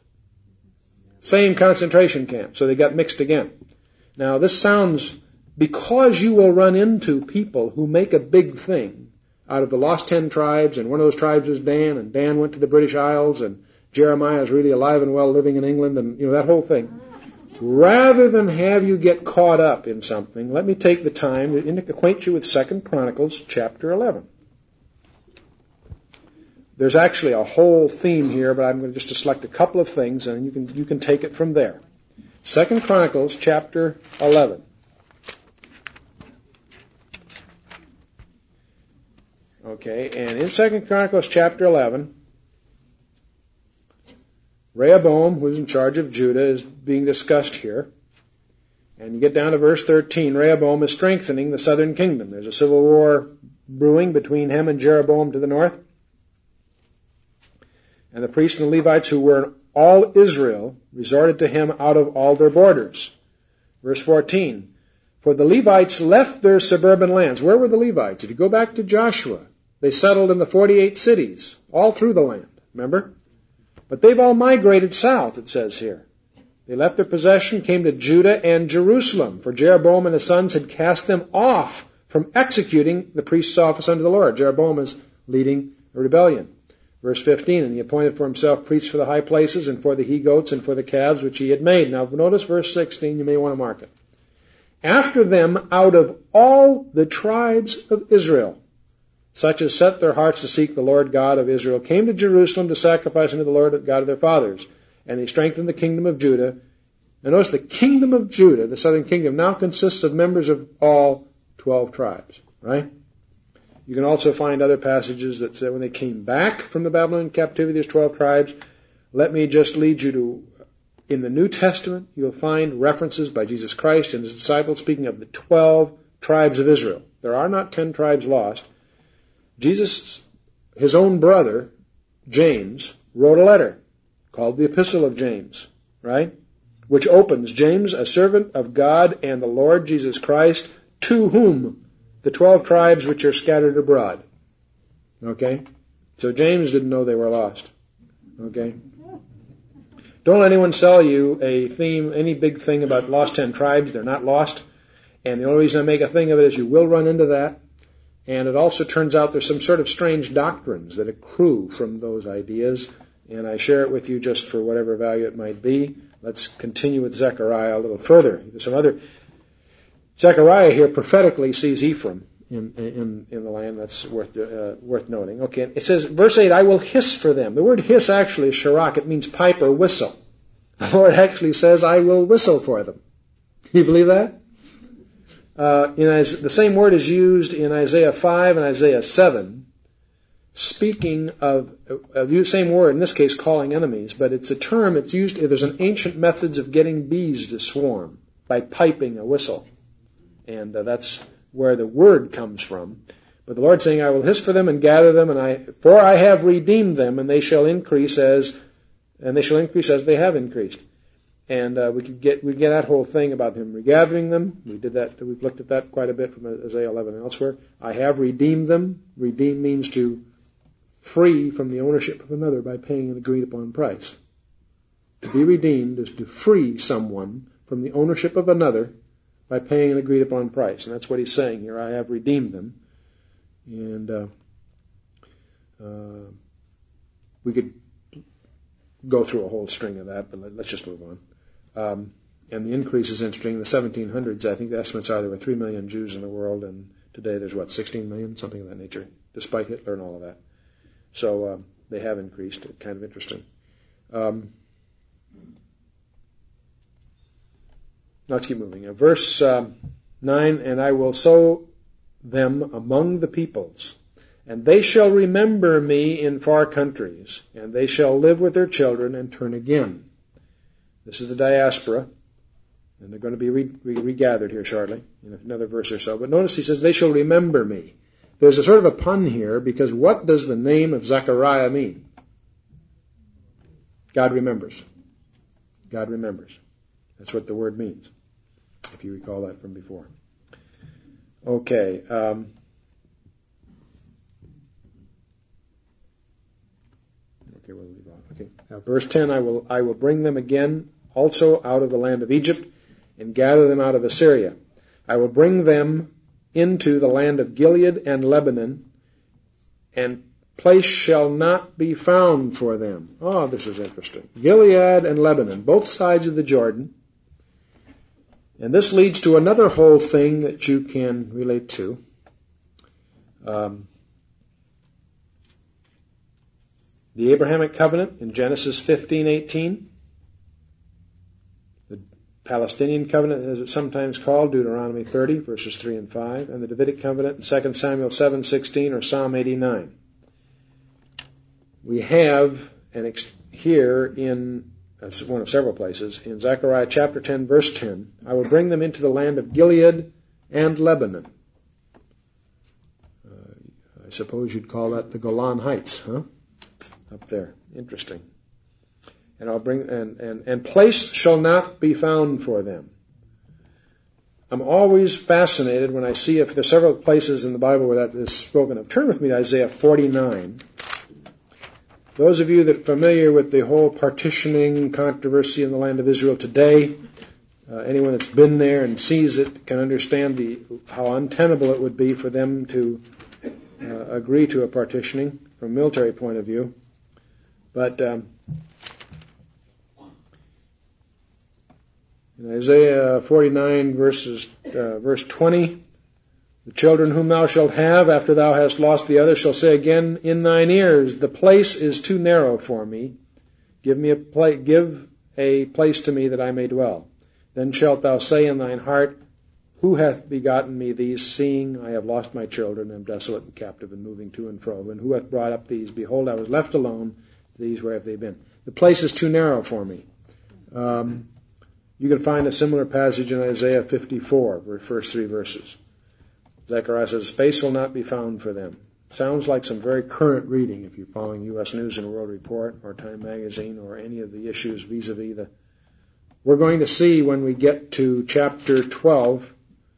Same concentration camp, so they got mixed again. Now, this sounds, because you will run into people who make a big thing out of the lost ten tribes, and one of those tribes was Dan, and Dan went to the British Isles, and Jeremiah is really alive and well living in England, and, you know, that whole thing. Rather than have you get caught up in something, let me take the time to acquaint you with Second Chronicles chapter eleven. There's actually a whole theme here, but I'm going to just to select a couple of things, and you can you can take it from there. Second Chronicles chapter eleven. Okay, and in Second Chronicles chapter eleven, Rehoboam, who's in charge of Judah, is being discussed here. And you get down to verse thirteen. Rehoboam is strengthening the southern kingdom. There's a civil war brewing between him and Jeroboam to the north. And the priests and the Levites who were in all Israel resorted to him out of all their borders. Verse fourteen. For the Levites left their suburban lands. Where were the Levites? If you go back to Joshua, they settled in the forty-eight cities, all through the land. Remember? But they've all migrated south, it says here. They left their possession, came to Judah and Jerusalem, for Jeroboam and his sons had cast them off from executing the priest's office unto the Lord. Jeroboam is leading a rebellion. Verse fifteen, and he appointed for himself priests for the high places and for the he-goats and for the calves which he had made. Now notice verse sixteen, you may want to mark it. After them, out of all the tribes of Israel, such as set their hearts to seek the Lord God of Israel, came to Jerusalem to sacrifice unto the Lord God of their fathers. And they strengthened the kingdom of Judah. Now notice the kingdom of Judah, the southern kingdom, now consists of members of all twelve tribes, right? You can also find other passages that say when they came back from the Babylonian captivity, there's twelve tribes. Let me just lead you to, in the New Testament, you'll find references by Jesus Christ and his disciples speaking of the twelve tribes of Israel. There are not ten tribes lost. Jesus, his own brother, James, wrote a letter called the Epistle of James, right? Which opens, James, a servant of God and the Lord Jesus Christ, to whom? The twelve tribes which are scattered abroad. Okay? So James didn't know they were lost. Okay? Don't let anyone sell you a theme, any big thing about lost ten tribes. They're not lost. And the only reason I make a thing of it is you will run into that. And it also turns out there's some sort of strange doctrines that accrue from those ideas. And I share it with you just for whatever value it might be. Let's continue with Zechariah a little further. There's some other... Zechariah here prophetically sees Ephraim in, in, in the land. That's worth, uh, worth noting. Okay, it says, verse eight, I will hiss for them. The word hiss actually is sharak. It means pipe or whistle. The Lord actually says, I will whistle for them. Do you believe that? Uh, in Isaiah, the same word is used in Isaiah five and Isaiah seven, speaking of uh, the same word, in this case calling enemies, but it's a term, it's used, there's an ancient methods of getting bees to swarm by piping a whistle. And uh, that's where the word comes from. But the Lord's saying, I will hiss for them and gather them, and I, for I have redeemed them, and they shall increase as, and they shall increase as they have increased. And uh, we could get we get that whole thing about him regathering them. We did that. We've looked at that quite a bit from Isaiah eleven and elsewhere. I have redeemed them. Redeem means to free from the ownership of another by paying an agreed upon price. To be redeemed is to free someone from the ownership of another by paying an agreed upon price. And that's what he's saying here. I have redeemed them. And uh, uh, we could go through a whole string of that, but let's just move on. Um, and the increase is interesting. In the seventeen hundreds, I think the estimates are there were three million Jews in the world, and today there's, what, sixteen million? Something of that nature, despite Hitler and all of that. So um, they have increased. Kind of interesting. Um, let's keep moving. Uh, verse um, nine, and I will sow them among the peoples, and they shall remember me in far countries, and they shall live with their children and turn again. This is the diaspora, and they're going to be re- re- regathered here shortly, in another verse or so. But notice he says, they shall remember me. There's a sort of a pun here, because what does the name of Zechariah mean? God remembers. God remembers. That's what the word means, if you recall that from before. Okay. Um, okay, we'll leave off. Okay. Now, verse ten, I will I will bring them again also out of the land of Egypt and gather them out of Assyria. I will bring them into the land of Gilead and Lebanon, and place shall not be found for them. Oh, this is interesting. Gilead and Lebanon, both sides of the Jordan. And this leads to another whole thing that you can relate to. Um, the Abrahamic covenant in Genesis fifteen eighteen. The Palestinian covenant, as it's sometimes called, Deuteronomy thirty, verses three and five. And the Davidic covenant in Second Samuel seven sixteen or Psalm eighty-nine. We have an ex- here in That's one of several places. In Zechariah chapter ten, verse ten, I will bring them into the land of Gilead and Lebanon. Uh, I suppose you'd call that the Golan Heights, huh? Up there. Interesting. And I'll bring and, and, and place shall not be found for them. I'm always fascinated when I see if there's several places in the Bible where that is spoken of. Turn with me to Isaiah forty-nine. Those of you that are familiar with the whole partitioning controversy in the land of Israel today, uh, anyone that's been there and sees it can understand the how untenable it would be for them to uh, agree to a partitioning from a military point of view. But um, in Isaiah forty-nine, verses uh, verse twenty, the children whom thou shalt have, after thou hast lost the others, shall say again in thine ears, the place is too narrow for me. Give me a pla- give a place to me that I may dwell. Then shalt thou say in thine heart, who hath begotten me these, seeing I have lost my children, am desolate and captive, and moving to and fro? And who hath brought up these? Behold, I was left alone. These, where have they been? The place is too narrow for me. Um, you can find a similar passage in Isaiah fifty-four, the first three verses. Zechariah says, space will not be found for them. Sounds like some very current reading if you're following U S News and World Report or Time Magazine or any of the issues vis-a-vis the... We're going to see when we get to chapter twelve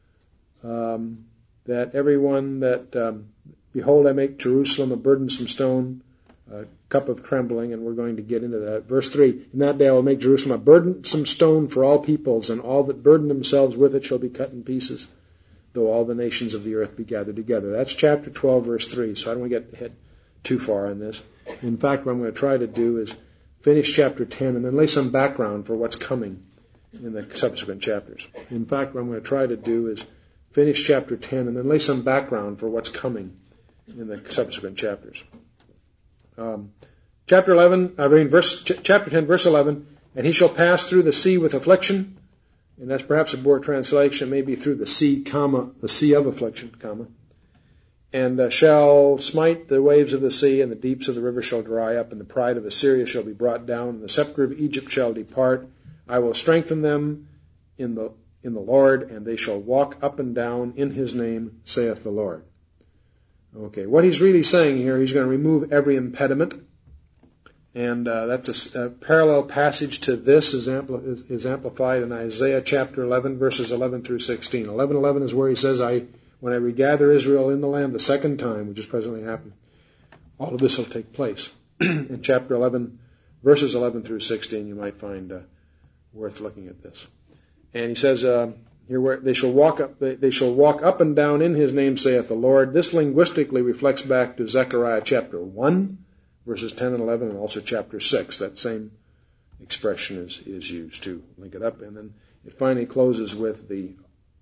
um, that everyone that, um, behold, I make Jerusalem a burdensome stone, a cup of trembling, and we're going to get into that. Verse three, in that day I will make Jerusalem a burdensome stone for all peoples, and all that burden themselves with it shall be cut in pieces, though all the nations of the earth be gathered together. That's chapter twelve, verse three, so I don't want to get ahead too far on this. In fact, what I'm going to try to do is finish chapter ten and then lay some background for what's coming in the subsequent chapters. In fact, what I'm going to try to do is finish chapter ten and then lay some background for what's coming in the subsequent chapters. Um, chapter eleven, I mean, verse, ch- chapter ten, verse eleven, and he shall pass through the sea with affliction, and that's perhaps a poor translation, maybe through the sea, comma, the sea of affliction, comma, and uh, shall smite the waves of the sea, and the deeps of the river shall dry up, and the pride of Assyria shall be brought down, and the scepter of Egypt shall depart. I will strengthen them in the in the Lord, and they shall walk up and down in his name, saith the Lord. Okay, what he's really saying here, he's going to remove every impediment, and uh, that's a, a parallel passage to this is, ampli- is, is amplified in Isaiah chapter eleven, verses eleven through sixteen. eleven eleven is where he says, "I when I regather Israel in the land the second time," which is presently happening, all of this will take place. In chapter eleven, verses eleven through sixteen, you might find uh, worth looking at this. And he says, uh, here where they shall walk up, they, they shall walk up and down in his name, saith the Lord. This linguistically reflects back to Zechariah chapter one, verses ten and eleven, and also chapter six. That same expression is, is used to link it up. And then it finally closes with the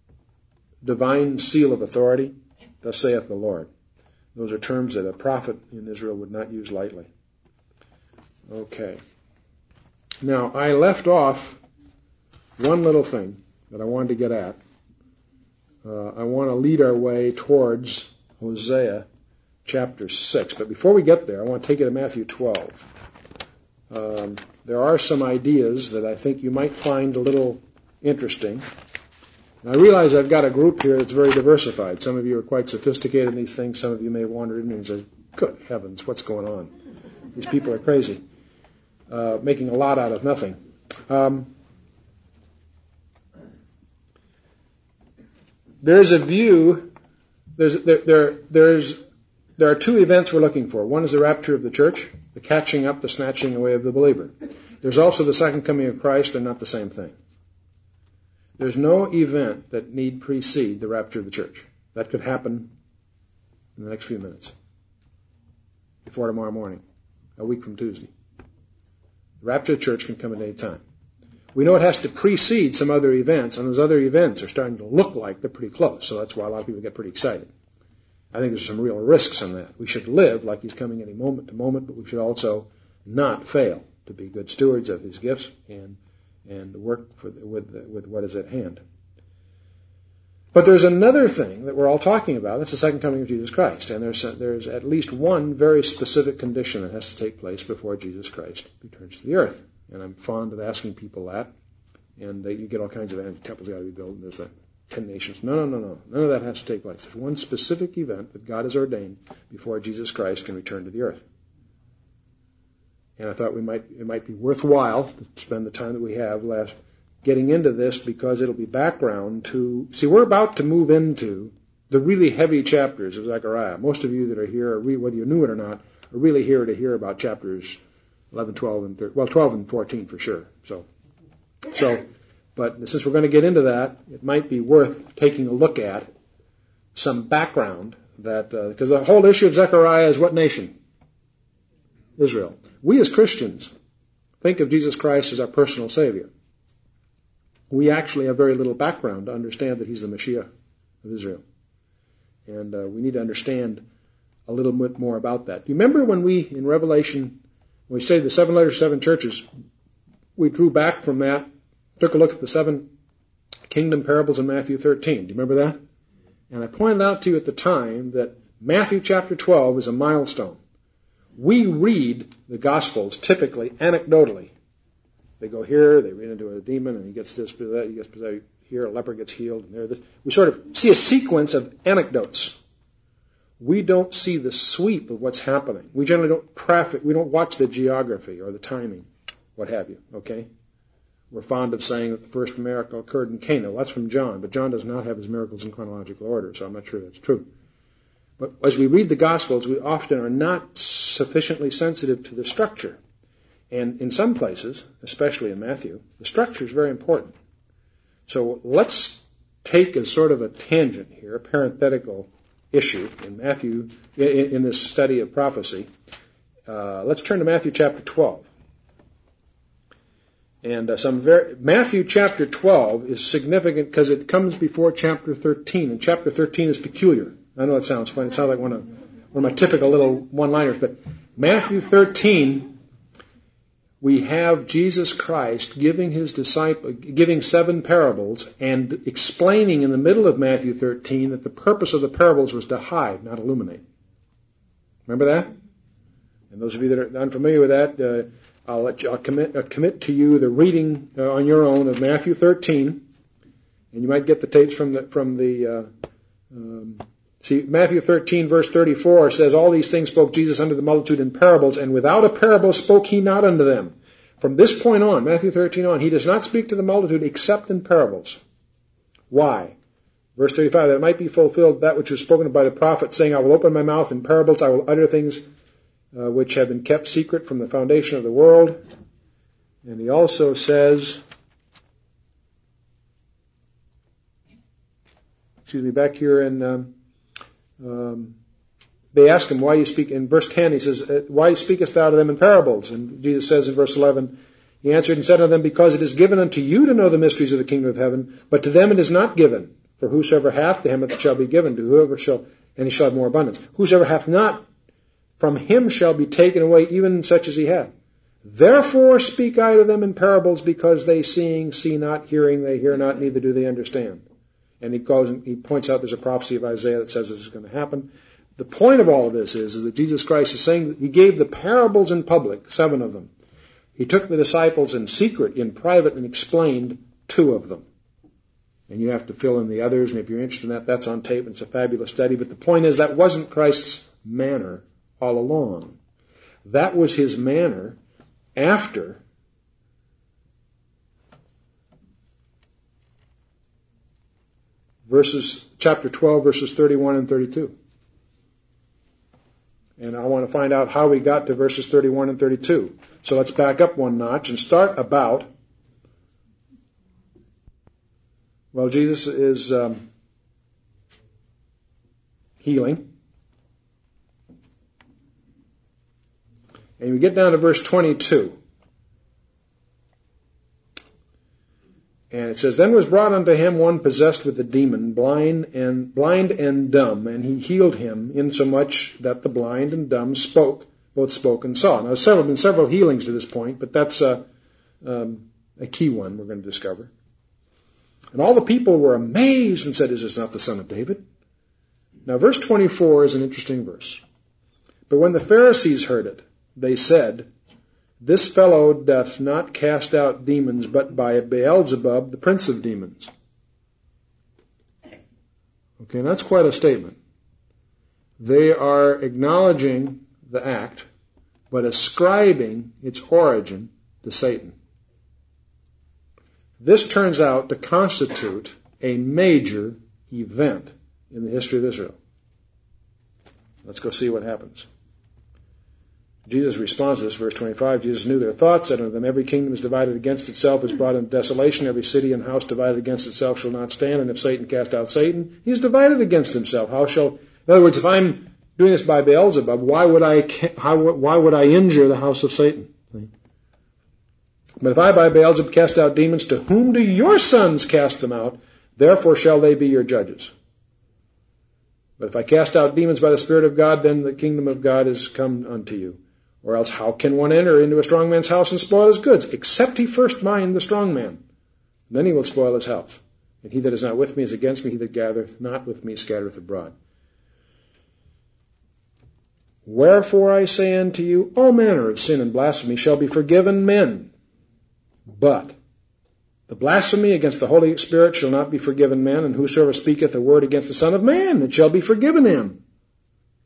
divine seal of authority, thus saith the Lord. Those are terms that a prophet in Israel would not use lightly. Okay. Now, I left off one little thing that I wanted to get at. Uh, I want to lead our way towards Hosea chapter six. But before we get there, I want to take you to Matthew twelve. Um, there are some ideas that I think you might find a little interesting. And I realize I've got a group here that's very diversified. Some of you are quite sophisticated in these things. Some of you may have wandered in and say, good heavens, what's going on? These people are crazy, uh, making a lot out of nothing. Um, There's a view, there's, there, there, there's, there are two events we're looking for. One is the rapture of the church, the catching up, the snatching away of the believer. There's also the second coming of Christ, and not the same thing. There's no event that need precede the rapture of the church. That could happen in the next few minutes, before tomorrow morning, a week from Tuesday. The rapture of the church can come at any time. We know it has to precede some other events, and those other events are starting to look like they're pretty close, so that's why a lot of people get pretty excited. I think there's some real risks in that. We should live like he's coming any moment to moment, but we should also not fail to be good stewards of his gifts and and work for, with, with what is at hand. But there's another thing that we're all talking about. That's the second coming of Jesus Christ, and there's there's at least one very specific condition that has to take place before Jesus Christ returns to the earth. And I'm fond of asking people that. And they, you get all kinds of answers. Temples got to be built, and there's the ten nations. No, no, no, no. None of that has to take place. There's one specific event that God has ordained before Jesus Christ can return to the earth. And I thought we might it might be worthwhile to spend the time that we have left getting into this, because it'll be background to... See, we're about to move into the really heavy chapters of Zechariah. Most of you that are here, are re, whether you knew it or not, are really here to hear about chapters eleven, twelve, and thirteen. Well, twelve and fourteen for sure. So, so, but since we're going to get into that, it might be worth taking a look at some background that, because uh, the whole issue of Zechariah is what nation? Israel. We as Christians think of Jesus Christ as our personal Savior. We actually have very little background to understand that he's the Messiah of Israel. And uh, we need to understand a little bit more about that. Do you remember when we, in Revelation, when we studied the seven letters, seven churches, we drew back from that, took a look at the seven kingdom parables in Matthew thirteen. Do you remember that? And I pointed out to you at the time that Matthew chapter twelve is a milestone. We read the Gospels typically anecdotally. They go here, they read into a demon, and he gets this, that, he gets possessed here, a leper gets healed, and there. This. We sort of see a sequence of anecdotes. we don't see the sweep of what's happening. We generally don't traffic, we don't watch the geography or the timing, what have you, okay? We're fond of saying that the first miracle occurred in Cana. Well, that's from John, but John does not have his miracles in chronological order, so I'm not sure that's true. But as we read the Gospels, we often are not sufficiently sensitive to the structure. And in some places, especially in Matthew, the structure is very important. So let's take as sort of a tangent here, a parenthetical issue in Matthew, in, in this study of prophecy. Uh, let's turn to Matthew chapter twelve. And uh, some very, Matthew chapter twelve is significant because it comes before chapter thirteen, and chapter thirteen is peculiar. I know it sounds funny. It sounds like one of, one of my typical little one-liners, but Matthew thirteen, we have Jesus Christ giving his disciple, giving seven parables and explaining in the middle of Matthew thirteen that the purpose of the parables was to hide, not illuminate. Remember that? And those of you that are unfamiliar with that, uh, I'll, let you, I'll commit, uh, commit to you the reading uh, on your own of Matthew thirteen, and you might get the tapes from the from the. Uh, um, see, Matthew thirteen verse thirty-four says, "All these things spoke Jesus unto the multitude in parables, and without a parable spoke he not unto them." From this point on, Matthew thirteen on, he does not speak to the multitude except in parables. Why? Verse thirty-five, that it might be fulfilled that which was spoken by the prophet, saying, "I will open my mouth in parables, I will utter things uh, which have been kept secret from the foundation of the world." And he also says, excuse me, back here in, um, um, they ask him, why you speak, in verse ten, he says, why speakest thou to them in parables? And Jesus says in verse eleven, he answered and said unto them, because it is given unto you to know the mysteries of the kingdom of heaven, but to them it is not given. For whosoever hath, to him it shall be given, to whoever shall, and he shall have more abundance. Whosoever hath not, from him shall be taken away, even such as he hath. Therefore speak I to them in parables, because they seeing see not, hearing they hear not, neither do they understand. And he goes and he points out there's a prophecy of Isaiah that says this is going to happen. The point of all of this is, is that Jesus Christ is saying that he gave the parables in public, seven of them. He took the disciples in secret, in private, and explained two of them. And you have to fill in the others, and if you're interested in that, that's on tape, and it's a fabulous study. But the point is, that wasn't Christ's manner all along. That was his manner after verses, chapter twelve, verses thirty-one and thirty-two. And I want to find out how we got to verses thirty-one and thirty-two. So let's back up one notch and start about, well, Jesus is um, healing. And we get down to verse twenty-two. And it says, then was brought unto him one possessed with a demon, blind and blind and dumb, and he healed him, insomuch that the blind and dumb spoke, both spoke and saw. Now, there's several, been several healings to this point, but that's a, um, a key one we're going to discover. And all the people were amazed and said, is this not the son of David? Now, verse twenty-four is an interesting verse. But when the Pharisees heard it, they said, this fellow doth not cast out demons, but by Beelzebub, the prince of demons. Okay, and that's quite a statement. They are acknowledging the act, but ascribing its origin to Satan. This turns out to constitute a major event in the history of Israel. Let's go see what happens. Jesus responds to this, verse twenty-five. Jesus knew their thoughts, said unto them, every kingdom is divided against itself, is brought into desolation. Every city and house divided against itself shall not stand. And if Satan cast out Satan, he is divided against himself. How shall, in other words, if I'm doing this by Beelzebub, why would I, how, why would I injure the house of Satan? But if I by Beelzebub cast out demons, to whom do your sons cast them out? Therefore shall they be your judges. But if I cast out demons by the Spirit of God, then the kingdom of God is come unto you. Or else how can one enter into a strong man's house and spoil his goods, except he first bind the strong man? Then he will spoil his house. And he that is not with me is against me. He that gathereth not with me scattereth abroad. Wherefore I say unto you, all manner of sin and blasphemy shall be forgiven men. But the blasphemy against the Holy Spirit shall not be forgiven men, and whosoever speaketh a word against the Son of Man, it shall be forgiven him.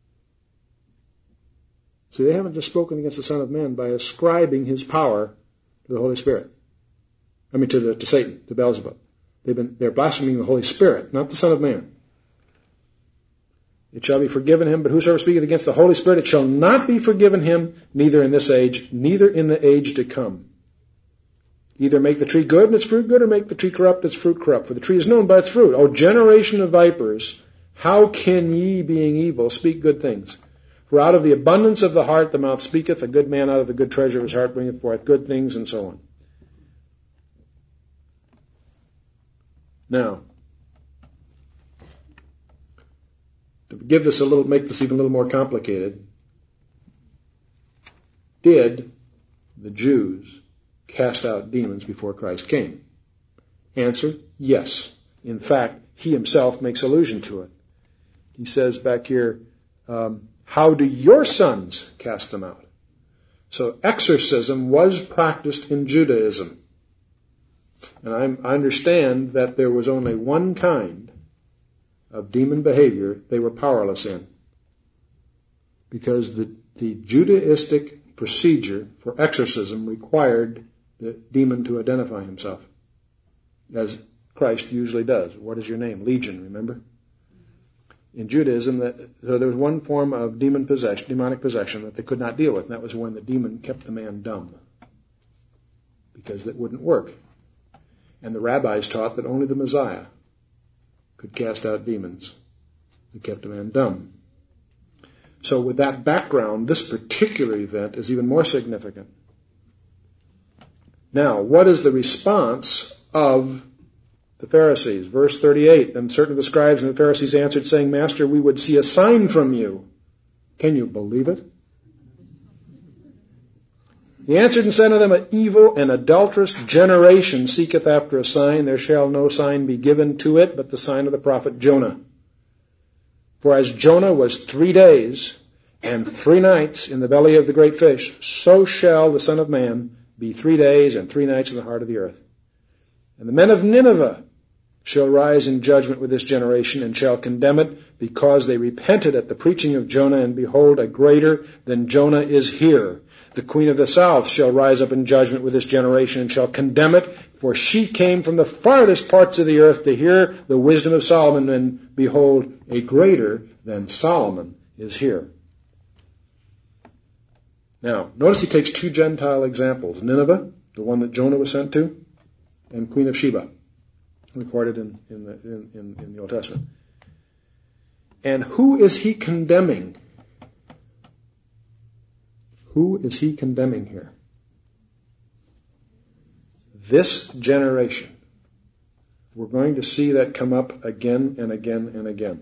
See, they haven't just spoken against the Son of Man by ascribing his power to the Holy Spirit. I mean, to the to Satan, to Beelzebub. They've been they're blaspheming the Holy Spirit, not the Son of Man. It shall be forgiven him, but whosoever speaketh against the Holy Spirit, it shall not be forgiven him, neither in this age, neither in the age to come. Either make the tree good and its fruit good, or make the tree corrupt its fruit corrupt. For the tree is known by its fruit. O generation of vipers, how can ye, being evil, speak good things? For out of the abundance of the heart the mouth speaketh. A good man out of the good treasure of his heart bringeth forth good things, and so on. Now, to give this a little, make this even a little more complicated, did the Jews cast out demons before Christ came? Answer, yes. In fact, he himself makes allusion to it. He says back here, um, how do your sons cast them out? So exorcism was practiced in Judaism. And I'm, I understand that there was only one kind of demon behavior they were powerless in. Because the, the Judaistic procedure for exorcism required the demon to identify himself, as Christ usually does. What is your name? Legion, remember? In Judaism, that, so there was one form of demon possession, demonic possession that they could not deal with, and that was when the demon kept the man dumb, because that wouldn't work. And the rabbis taught that only the Messiah could cast out demons that kept a man dumb. So with that background, this particular event is even more significant. Now, what is the response of the Pharisees? Verse thirty-eight, then certain of the scribes and the Pharisees answered, saying, Master, we would see a sign from you. Can you believe it? He answered and said unto them, an evil and adulterous generation seeketh after a sign. There shall no sign be given to it, but the sign of the prophet Jonah. For as Jonah was three days and three nights in the belly of the great fish, so shall the Son of Man be three days and three nights in the heart of the earth. And the men of Nineveh shall rise in judgment with this generation, and shall condemn it, because they repented at the preaching of Jonah, and behold, a greater than Jonah is here. The queen of the south shall rise up in judgment with this generation, and shall condemn it, for she came from the farthest parts of the earth to hear the wisdom of Solomon, and behold, a greater than Solomon is here. Now, notice he takes two Gentile examples, Nineveh, the one that Jonah was sent to, and Queen of Sheba, recorded in, in, the, in, in, in the Old Testament. And who is he condemning? Who is he condemning here? This generation. We're going to see that come up again and again and again.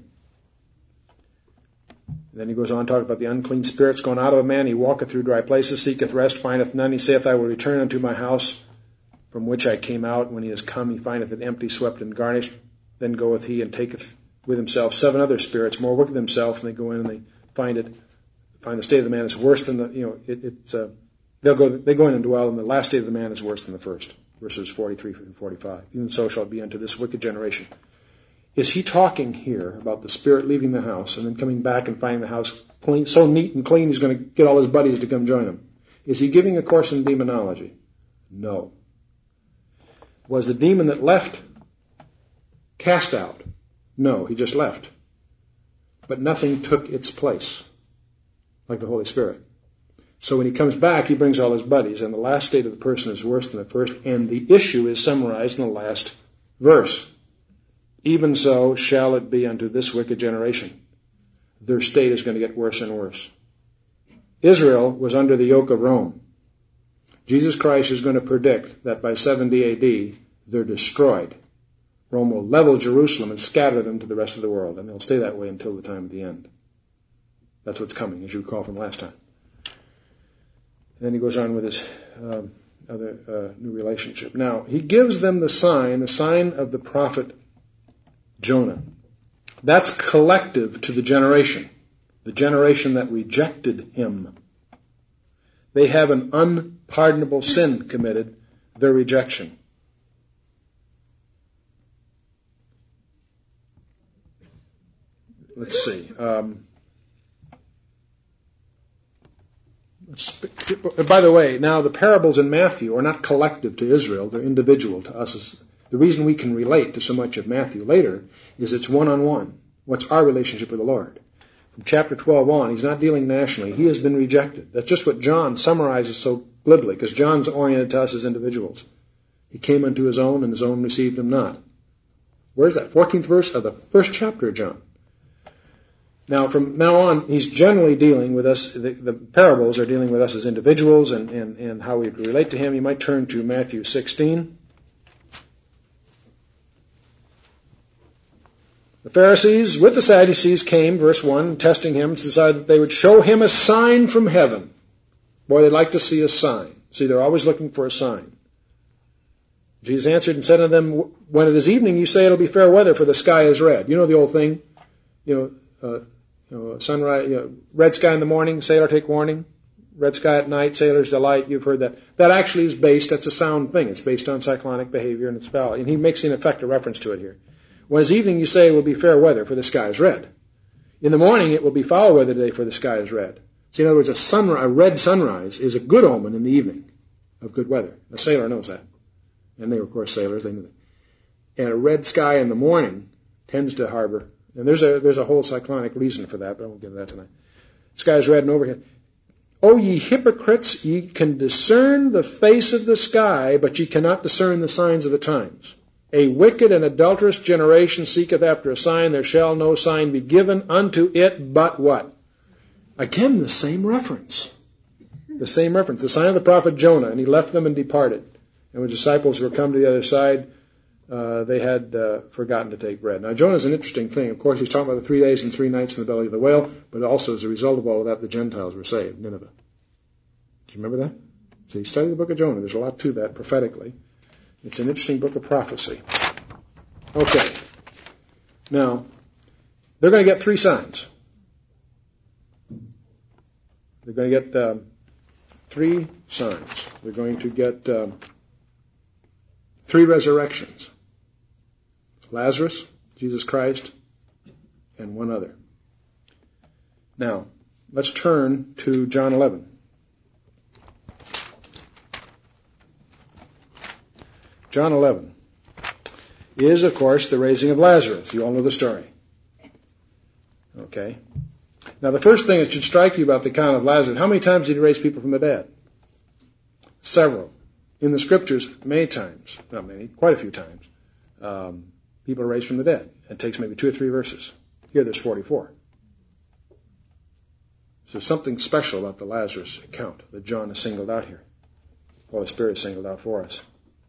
And then he goes on to talk about the unclean spirits going out of a man. He walketh through dry places, seeketh rest, findeth none. He saith, I will return unto my house from which I came out. When he is come, he findeth it empty, swept, and garnished. Then goeth he and taketh with himself seven other spirits, more wicked than himself, and they go in and they find it, find the state of the man is worse than the, you know, it, it's, uh, they'll go, they go in and dwell, and the last state of the man is worse than the first. Verses forty-three and forty-five. Even so shall it be unto this wicked generation. Is he talking here about the spirit leaving the house and then coming back and finding the house clean, so neat and clean he's going to get all his buddies to come join him? Is he giving a course in demonology? No. Was the demon that left cast out? No, he just left. But nothing took its place, like the Holy Spirit. So when he comes back, he brings all his buddies, and the last state of the person is worse than the first, and the issue is summarized in the last verse. Even so shall it be unto this wicked generation. Their state is going to get worse and worse. Israel was under the yoke of Rome. Jesus Christ is going to predict that by seventy A D, they're destroyed. Rome will level Jerusalem and scatter them to the rest of the world, and they'll stay that way until the time of the end. That's what's coming, as you recall from last time. And then he goes on with this um, other uh, new relationship. Now, he gives them the sign, the sign of the prophet Jonah. That's collective to the generation, the generation that rejected him. They have an unpardonable sin committed, their rejection. Let's see. Um, By the way, now the parables in Matthew are not collective to Israel, they're individual to us. The reason we can relate to so much of Matthew later is it's one-on-one. What's our relationship with the Lord? From chapter twelve on, he's not dealing nationally. He has been rejected. That's just what John summarizes so glibly, because John's oriented to us as individuals. He came unto his own, and his own received him not. Where's that? fourteenth verse of the first chapter of John. Now, from now on, he's generally dealing with us, the, the parables are dealing with us as individuals and, and, and how we relate to him. You might turn to Matthew sixteen. The Pharisees with the Sadducees came, verse one, testing him, to decide that they would show him a sign from heaven. Boy, they'd like to see a sign. See, they're always looking for a sign. Jesus answered and said to them, when it is evening, you say it'll be fair weather, for the sky is red. You know the old thing? You know, uh, you know sunrise, you know, red sky in the morning, sailor take warning. Red sky at night, sailor's delight. You've heard that. That actually is based, that's a sound thing. It's based on cyclonic behavior and its valley. And he makes, in effect, a reference to it here. When it's evening, you say it will be fair weather, for the sky is red. In the morning, it will be foul weather today, for the sky is red. See, in other words, a, sunrise, a red sunrise is a good omen in the evening of good weather. A sailor knows that. And they were, of course, sailors. They knew that. And a red sky in the morning tends to harbor. And there's a there's a whole cyclonic reason for that, but I won't get into that tonight. Sky is red and overhead. O ye hypocrites, ye can discern the face of the sky, but ye cannot discern the signs of the times. A wicked and adulterous generation seeketh after a sign. There shall no sign be given unto it, but what? Again, the same reference. The same reference. The sign of the prophet Jonah, and he left them and departed. And when disciples were come to the other side, uh, they had uh, forgotten to take bread. Now, Jonah's an interesting thing. Of course, he's talking about the three days and three nights in the belly of the whale, but also as a result of all of that, the Gentiles were saved, Nineveh. Do you remember that? So you study the book of Jonah. There's a lot to that prophetically. It's an interesting book of prophecy. Okay. Now, they're going to get three signs. They're going to get um, three signs. They're going to get um, three resurrections. Lazarus, Jesus Christ, and one other. Now, let's turn to John eleven. John eleven is, of course, the raising of Lazarus. You all know the story. Okay. Now, the first thing that should strike you about the account of Lazarus, how many times did he raise people from the dead? Several. In the Scriptures, many times. Not many, quite a few times. Um, people are raised from the dead. It takes maybe two or three verses. Here there's forty-four. So there's something special about the Lazarus account that John has singled out here. The Holy Spirit has singled out for us.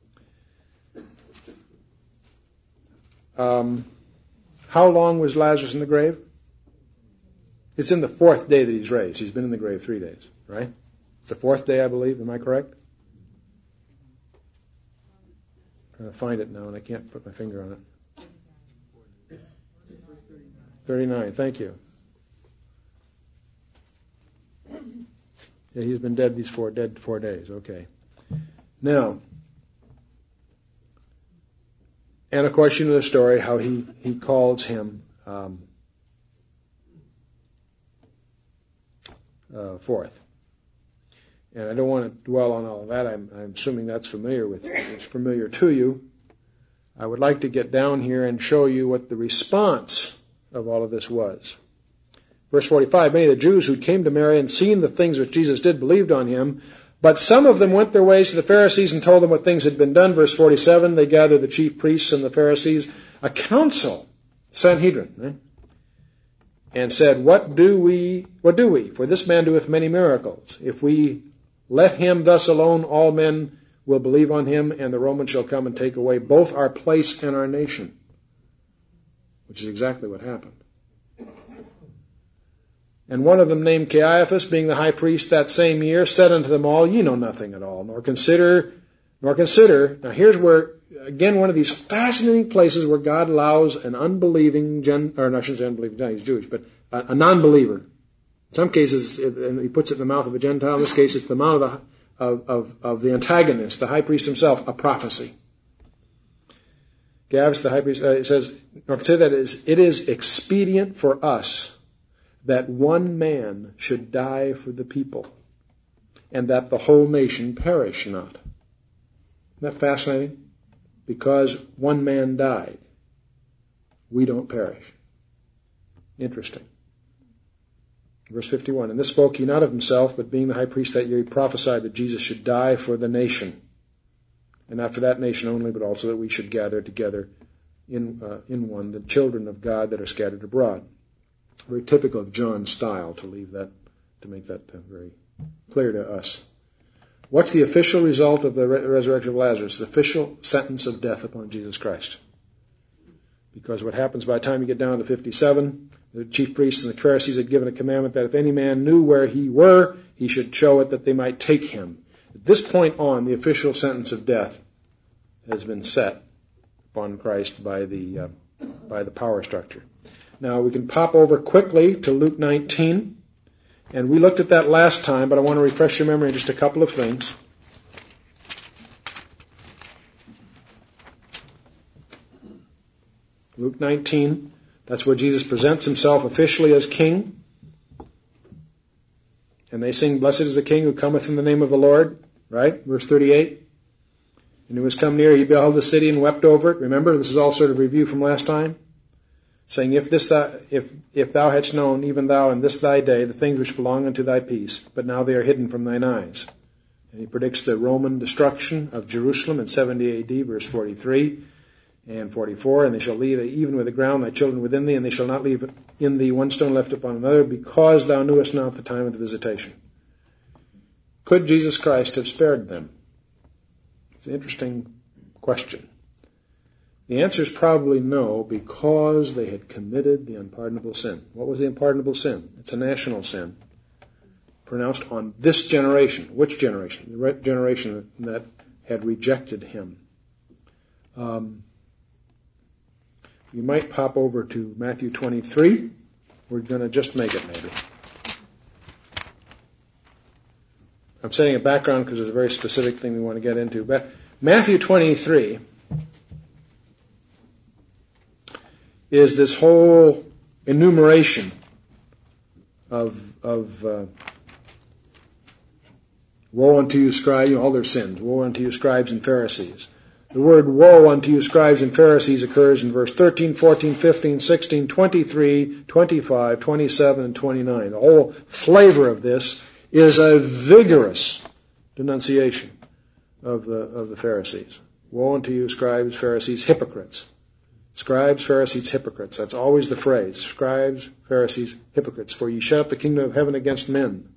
Um, how long was Lazarus in the grave? It's in the fourth day that he's raised. He's been in the grave three days, right? It's the fourth day, I believe. Am I correct? I'm trying to find it now, and I can't put my finger on it. thirty-nine, thank you. Yeah, he's been dead these four, dead four days. Okay. Now, and of course, you know the story, how he, he calls him um, uh, forth. And I don't want to dwell on all of that. I'm, I'm assuming that's familiar with it's familiar to you. I would like to get down here and show you what the response of all of this was. Verse forty-five, many of the Jews who came to Mary and seen the things which Jesus did believed on him, but some of them went their ways to the Pharisees and told them what things had been done. Verse forty-seven, they gathered the chief priests and the Pharisees, a council, Sanhedrin, right? And said, What do we, what do we? For this man doeth many miracles. If we let him thus alone, all men will believe on him, and the Romans shall come and take away both our place and our nation. Which is exactly what happened. And one of them, named Caiaphas, being the high priest that same year, said unto them all, Ye know nothing at all, nor consider, nor consider. Now here's where, again, one of these fascinating places where God allows an unbelieving, gen, or no, I shouldn't say unbelieving, he's Jewish, but a, a non-believer. In some cases, and he puts it in the mouth of a Gentile. In this case, it's the mouth of the, of, of, of the antagonist, the high priest himself, a prophecy. Caiaphas, the high priest, uh, it says, nor consider that it is, it is expedient for us that one man should die for the people. and that the whole nation perish not. Isn't that fascinating? Because one man died, we don't perish. Interesting. Verse fifty-one, and this spoke he not of himself, but being the high priest that year, he prophesied that Jesus should die for the nation, and not for that nation only, but also that we should gather together in uh, in one the children of God that are scattered abroad. Very typical of John's style to leave that, to make that uh, very clear to us. What's the official result of the re- resurrection of Lazarus? The official sentence of death upon Jesus Christ. Because what happens by the time you get down to fifty-seven, the chief priests and the Pharisees had given a commandment that if any man knew where he were, he should show it that they might take him. At this point on, the official sentence of death has been set upon Christ by the uh, by the power structure. Now we can pop over quickly to Luke nineteen, and we looked at that last time, but I want to refresh your memory on just a couple of things. Luke nineteen, that's where Jesus presents himself officially as king. And they sing, blessed is the King who cometh in the name of the Lord, right? Verse thirty-eight. And who was come near, he beheld the city and wept over it. Remember, this is all sort of review from last time. Saying, if this thou, if, if thou hadst known, even thou in this thy day, the things which belong unto thy peace, but now they are hidden from thine eyes. And he predicts the Roman destruction of Jerusalem in seventy A D, verse forty-three and forty-four. And they shall leave even with the ground thy children within thee, and they shall not leave in thee one stone left upon another, because thou knewest not the time of the visitation. Could Jesus Christ have spared them? It's an interesting question. The answer is probably no, because they had committed the unpardonable sin. What was the unpardonable sin? It's a national sin pronounced on this generation. Which generation? The generation that had rejected him. Um, you might pop over to Matthew twenty-three. We're going to just make it maybe. I'm setting a background because there's a very specific thing we want to get into. But Matthew twenty-three is this whole enumeration of of uh, woe unto you, scribes, you know, all their sins. Woe unto you, scribes and Pharisees. The word woe unto you, scribes and Pharisees occurs in verse thirteen, fourteen, fifteen, sixteen, twenty-three, twenty-five, twenty-seven, and twenty-nine. The whole flavor of this is a vigorous denunciation of the of the Pharisees. Woe unto you, scribes, Pharisees, hypocrites. Scribes, Pharisees, hypocrites. That's always the phrase. Scribes, Pharisees, hypocrites. For ye shut up the kingdom of heaven against men.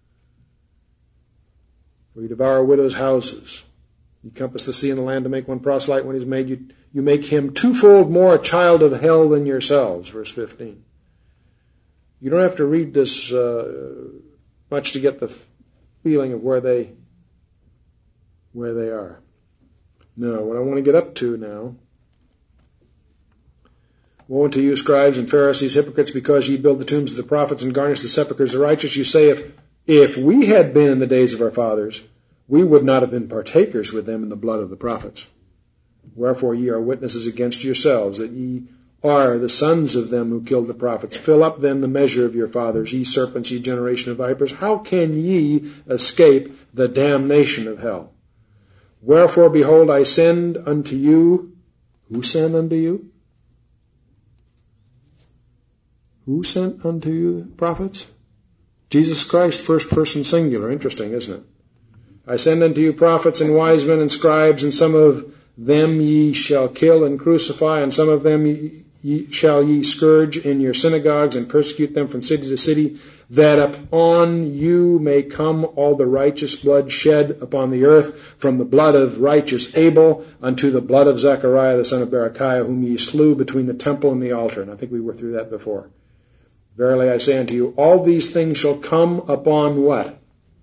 For ye devour widows' houses. You compass the sea and the land to make one proselyte when he's made you. You make him twofold more a child of hell than yourselves. Verse fifteen. You don't have to read this uh, much to get the feeling of where they where they are. No, what I want to get up to now. Woe unto you, scribes and Pharisees, hypocrites, because ye build the tombs of the prophets and garnish the sepulchres of the righteous. You say, if if we had been in the days of our fathers, we would not have been partakers with them in the blood of the prophets. Wherefore ye are witnesses against yourselves, that ye are the sons of them who killed the prophets. Fill up then the measure of your fathers, ye serpents, ye generation of vipers. How can ye escape the damnation of hell? Wherefore, behold, I send unto you... Who sent unto you? Who sent unto you the prophets? Jesus Christ, first person singular. Interesting, isn't it? I send unto you prophets and wise men and scribes, and some of them ye shall kill and crucify, and some of them ye, ye, shall ye scourge in your synagogues and persecute them from city to city, that upon you may come all the righteous blood shed upon the earth, from the blood of righteous Abel unto the blood of Zechariah the son of Berechiah, whom ye slew between the temple and the altar. And I think we were through that before. Verily I say unto you, all these things shall come upon what?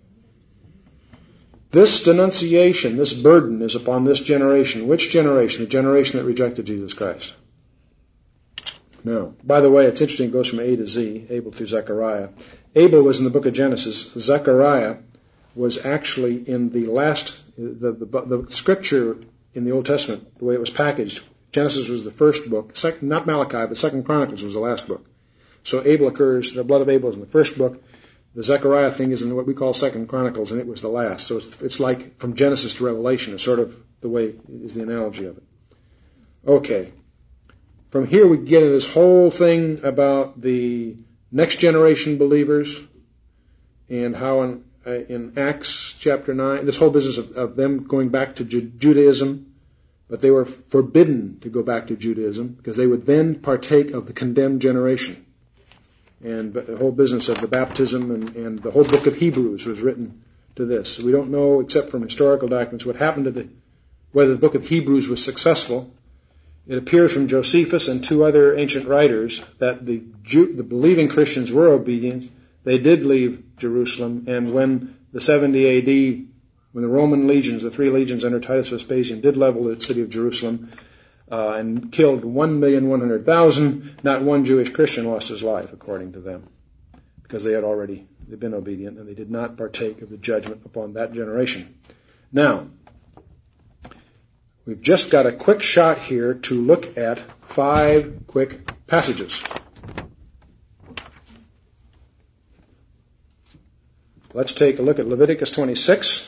This denunciation, this burden is upon this generation. Which generation? The generation that rejected Jesus Christ. No. By the way, it's interesting, it goes from A to Z, Abel through Zechariah. Abel was in the book of Genesis. Zechariah was actually in the last, the, the, the scripture in the Old Testament, the way it was packaged. Genesis was the first book, second, not Malachi, but Second Chronicles was the last book. So Abel occurs, the blood of Abel is in the first book. The Zechariah thing is in what we call Second Chronicles, and it was the last. So it's, it's like from Genesis to Revelation is sort of the way is the analogy of it. Okay. From here we get into this whole thing about the next generation believers and how in, uh, in Acts chapter nine, this whole business of, of them going back to Ju- Judaism, but they were forbidden to go back to Judaism because they would then partake of the condemned generation. And the whole business of the baptism and, and the whole book of Hebrews was written to this. So we don't know, except from historical documents, what happened to the, whether the book of Hebrews was successful. It appears from Josephus and two other ancient writers that the, Jew, the believing Christians were obedient. They did leave Jerusalem, and when the seventy A D, when the Roman legions, the three legions under Titus Vespasian, did level the city of Jerusalem uh, and killed one million one hundred thousand, not one Jewish Christian lost his life, according to them, because they had already they'd been obedient, and they did not partake of the judgment upon that generation. Now, we've just got a quick shot here to look at five quick passages. Let's take a look at Leviticus twenty-six.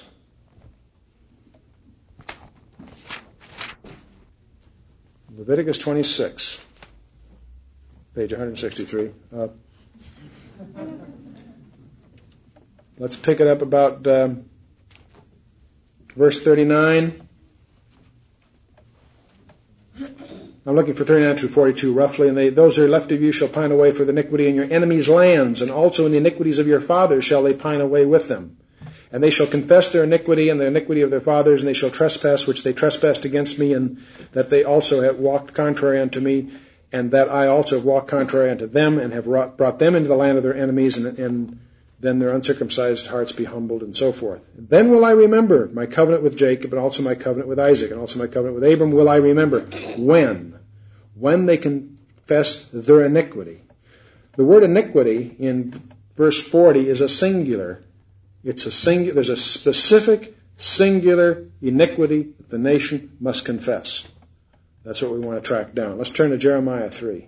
Leviticus twenty-six, page one sixty-three. Uh, let's pick it up about um, verse thirty-nine. I'm looking for thirty-nine through forty-two roughly. And they, those who are left of you shall pine away for the iniquity in your enemies' lands, and also in the iniquities of your fathers shall they pine away with them. And they shall confess their iniquity and the iniquity of their fathers, and they shall trespass which they trespassed against me, and that they also have walked contrary unto me, and that I also have walked contrary unto them, and have wrought, brought them into the land of their enemies, and, and then their uncircumcised hearts be humbled, and so forth. Then will I remember my covenant with Jacob, and also my covenant with Isaac, and also my covenant with Abram will I remember. When? When they confess their iniquity. The word iniquity in verse forty is a singular. It's a singular. There's a specific singular iniquity that the nation must confess. That's what we want to track down. Let's turn to Jeremiah three.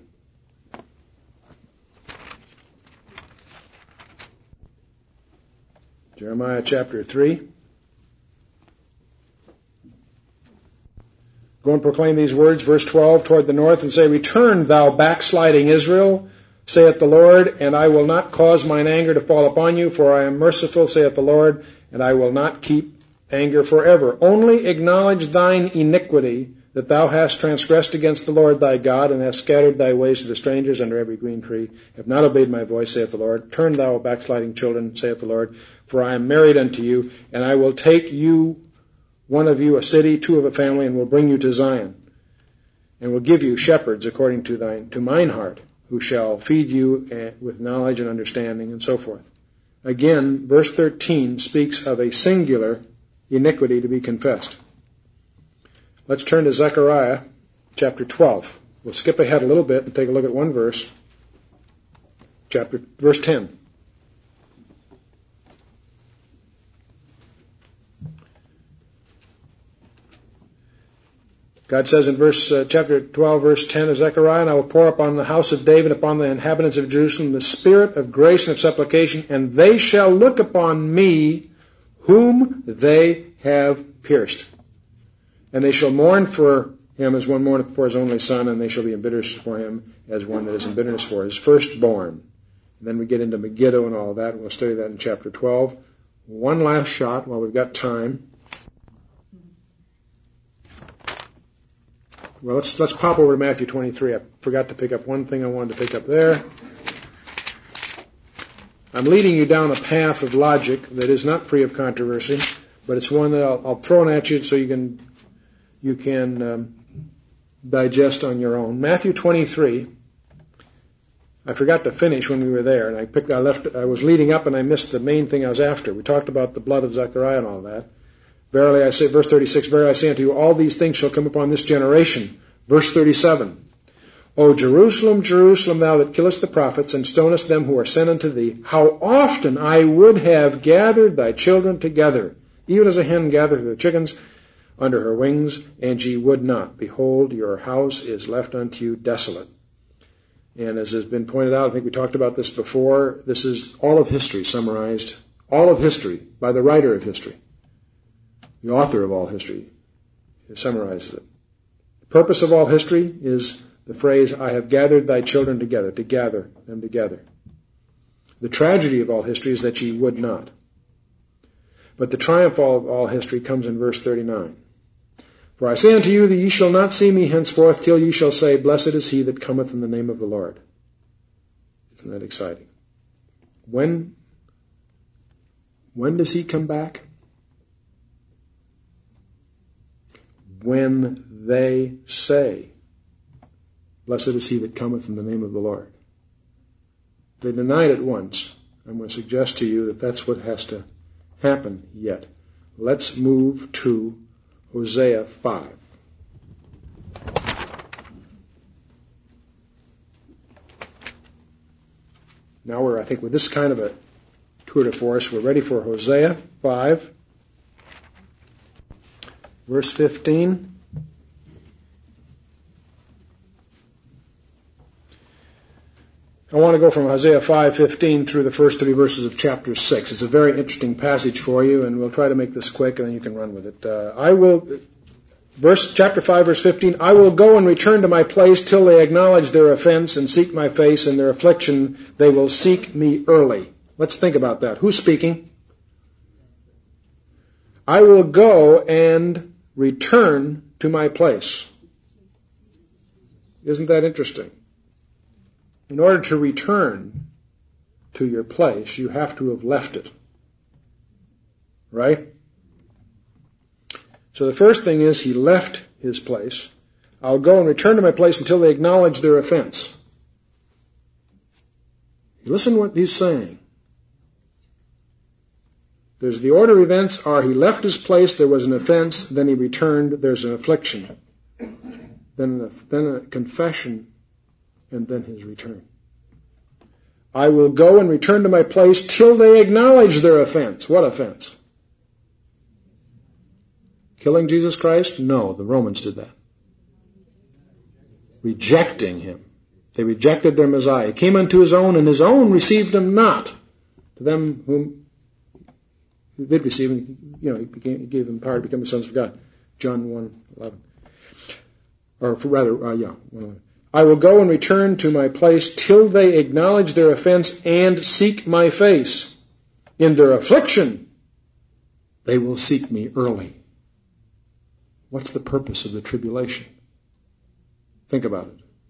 Jeremiah chapter three. Go and proclaim these words, verse twelve, toward the north, and say, Return, thou backsliding Israel, saith the Lord, and I will not cause mine anger to fall upon you, for I am merciful, saith the Lord, and I will not keep anger forever. Only acknowledge thine iniquity, that thou hast transgressed against the Lord thy God, and hast scattered thy ways to the strangers under every green tree, have not obeyed my voice, saith the Lord. Turn thou, backsliding children, saith the Lord, for I am married unto you, and I will take you, one of you a city, two of a family, and will bring you to Zion, and will give you shepherds according to thine to mine heart, who shall feed you with knowledge and understanding, and so forth. Again, verse thirteen speaks of a singular iniquity to be confessed. Let's turn to Zechariah chapter twelve. We'll skip ahead a little bit and take a look at one verse. Chapter verse ten. God says in verse uh, chapter twelve, verse ten of Zechariah, And I will pour upon the house of David, upon the inhabitants of Jerusalem, the spirit of grace and of supplication, and they shall look upon me, whom they have pierced. And they shall mourn for him as one mourneth for his only son, and they shall be in bitterness for him as one that is in bitterness for his firstborn. And then we get into Megiddo and all of that, and we'll study that in chapter twelve. One last shot while we've got time. Well, let's let's pop over to Matthew twenty-three. I forgot to pick up one thing I wanted to pick up there. I'm leading you down a path of logic that is not free of controversy, but it's one that I'll, I'll throw at you so you can you can um, digest on your own. Matthew twenty-three. I forgot to finish when we were there, and I picked. I left. I was leading up, and I missed the main thing I was after. We talked about the blood of Zechariah and all that. Verily I say, verse thirty-six, Verily I say unto you, all these things shall come upon this generation. Verse thirty-seven, O Jerusalem, Jerusalem, thou that killest the prophets, and stonest them who are sent unto thee, how often I would have gathered thy children together, even as a hen gathereth her chickens under her wings, and ye would not. Behold, your house is left unto you desolate. And as has been pointed out, I think we talked about this before, this is all of history summarized. All of history by the writer of history. The author of all history summarizes it. The purpose of all history is the phrase, I have gathered thy children together, to gather them together. The tragedy of all history is that ye would not. But the triumph of all history comes in verse thirty-nine. For I say unto you that ye shall not see me henceforth till ye shall say, Blessed is he that cometh in the name of the Lord. Isn't that exciting? When, when does he come back? When they say, Blessed is he that cometh in the name of the Lord. They denied it once. I'm going to suggest to you that that's what has to happen yet. Let's move to Hosea five. Now we're, I think, with this kind of a tour de force, we're ready for Hosea five, verse fifteen. I want to go from Hosea five fifteen through the first three verses of chapter six. It's a very interesting passage for you, and we'll try to make this quick, and then you can run with it. Uh, I will, verse chapter five, verse fifteen. I will go and return to my place till they acknowledge their offense and seek my face. In their affliction they will seek me early. Let's think about that. Who's speaking? I will go and return to my place. Isn't that interesting? In order to return to your place, you have to have left it. Right? So the first thing is he left his place. I'll go and return to my place until they acknowledge their offense. Listen to what he's saying. There's the order of events are he left his place, there was an offense, then he returned, there's an affliction. Then a, then a confession, and then his return. I will go and return to my place till they acknowledge their offense. What offense? Killing Jesus Christ? No, the Romans did that. Rejecting him. They rejected their Messiah. He came unto his own, and his own received him not. To them whom he did receive him, you know, he, became, he gave them power to become the sons of God. John one eleven. Or rather, uh, yeah, one eleven. I will go and return to my place till they acknowledge their offense and seek my face. In their affliction, they will seek me early. What's the purpose of the tribulation? Think about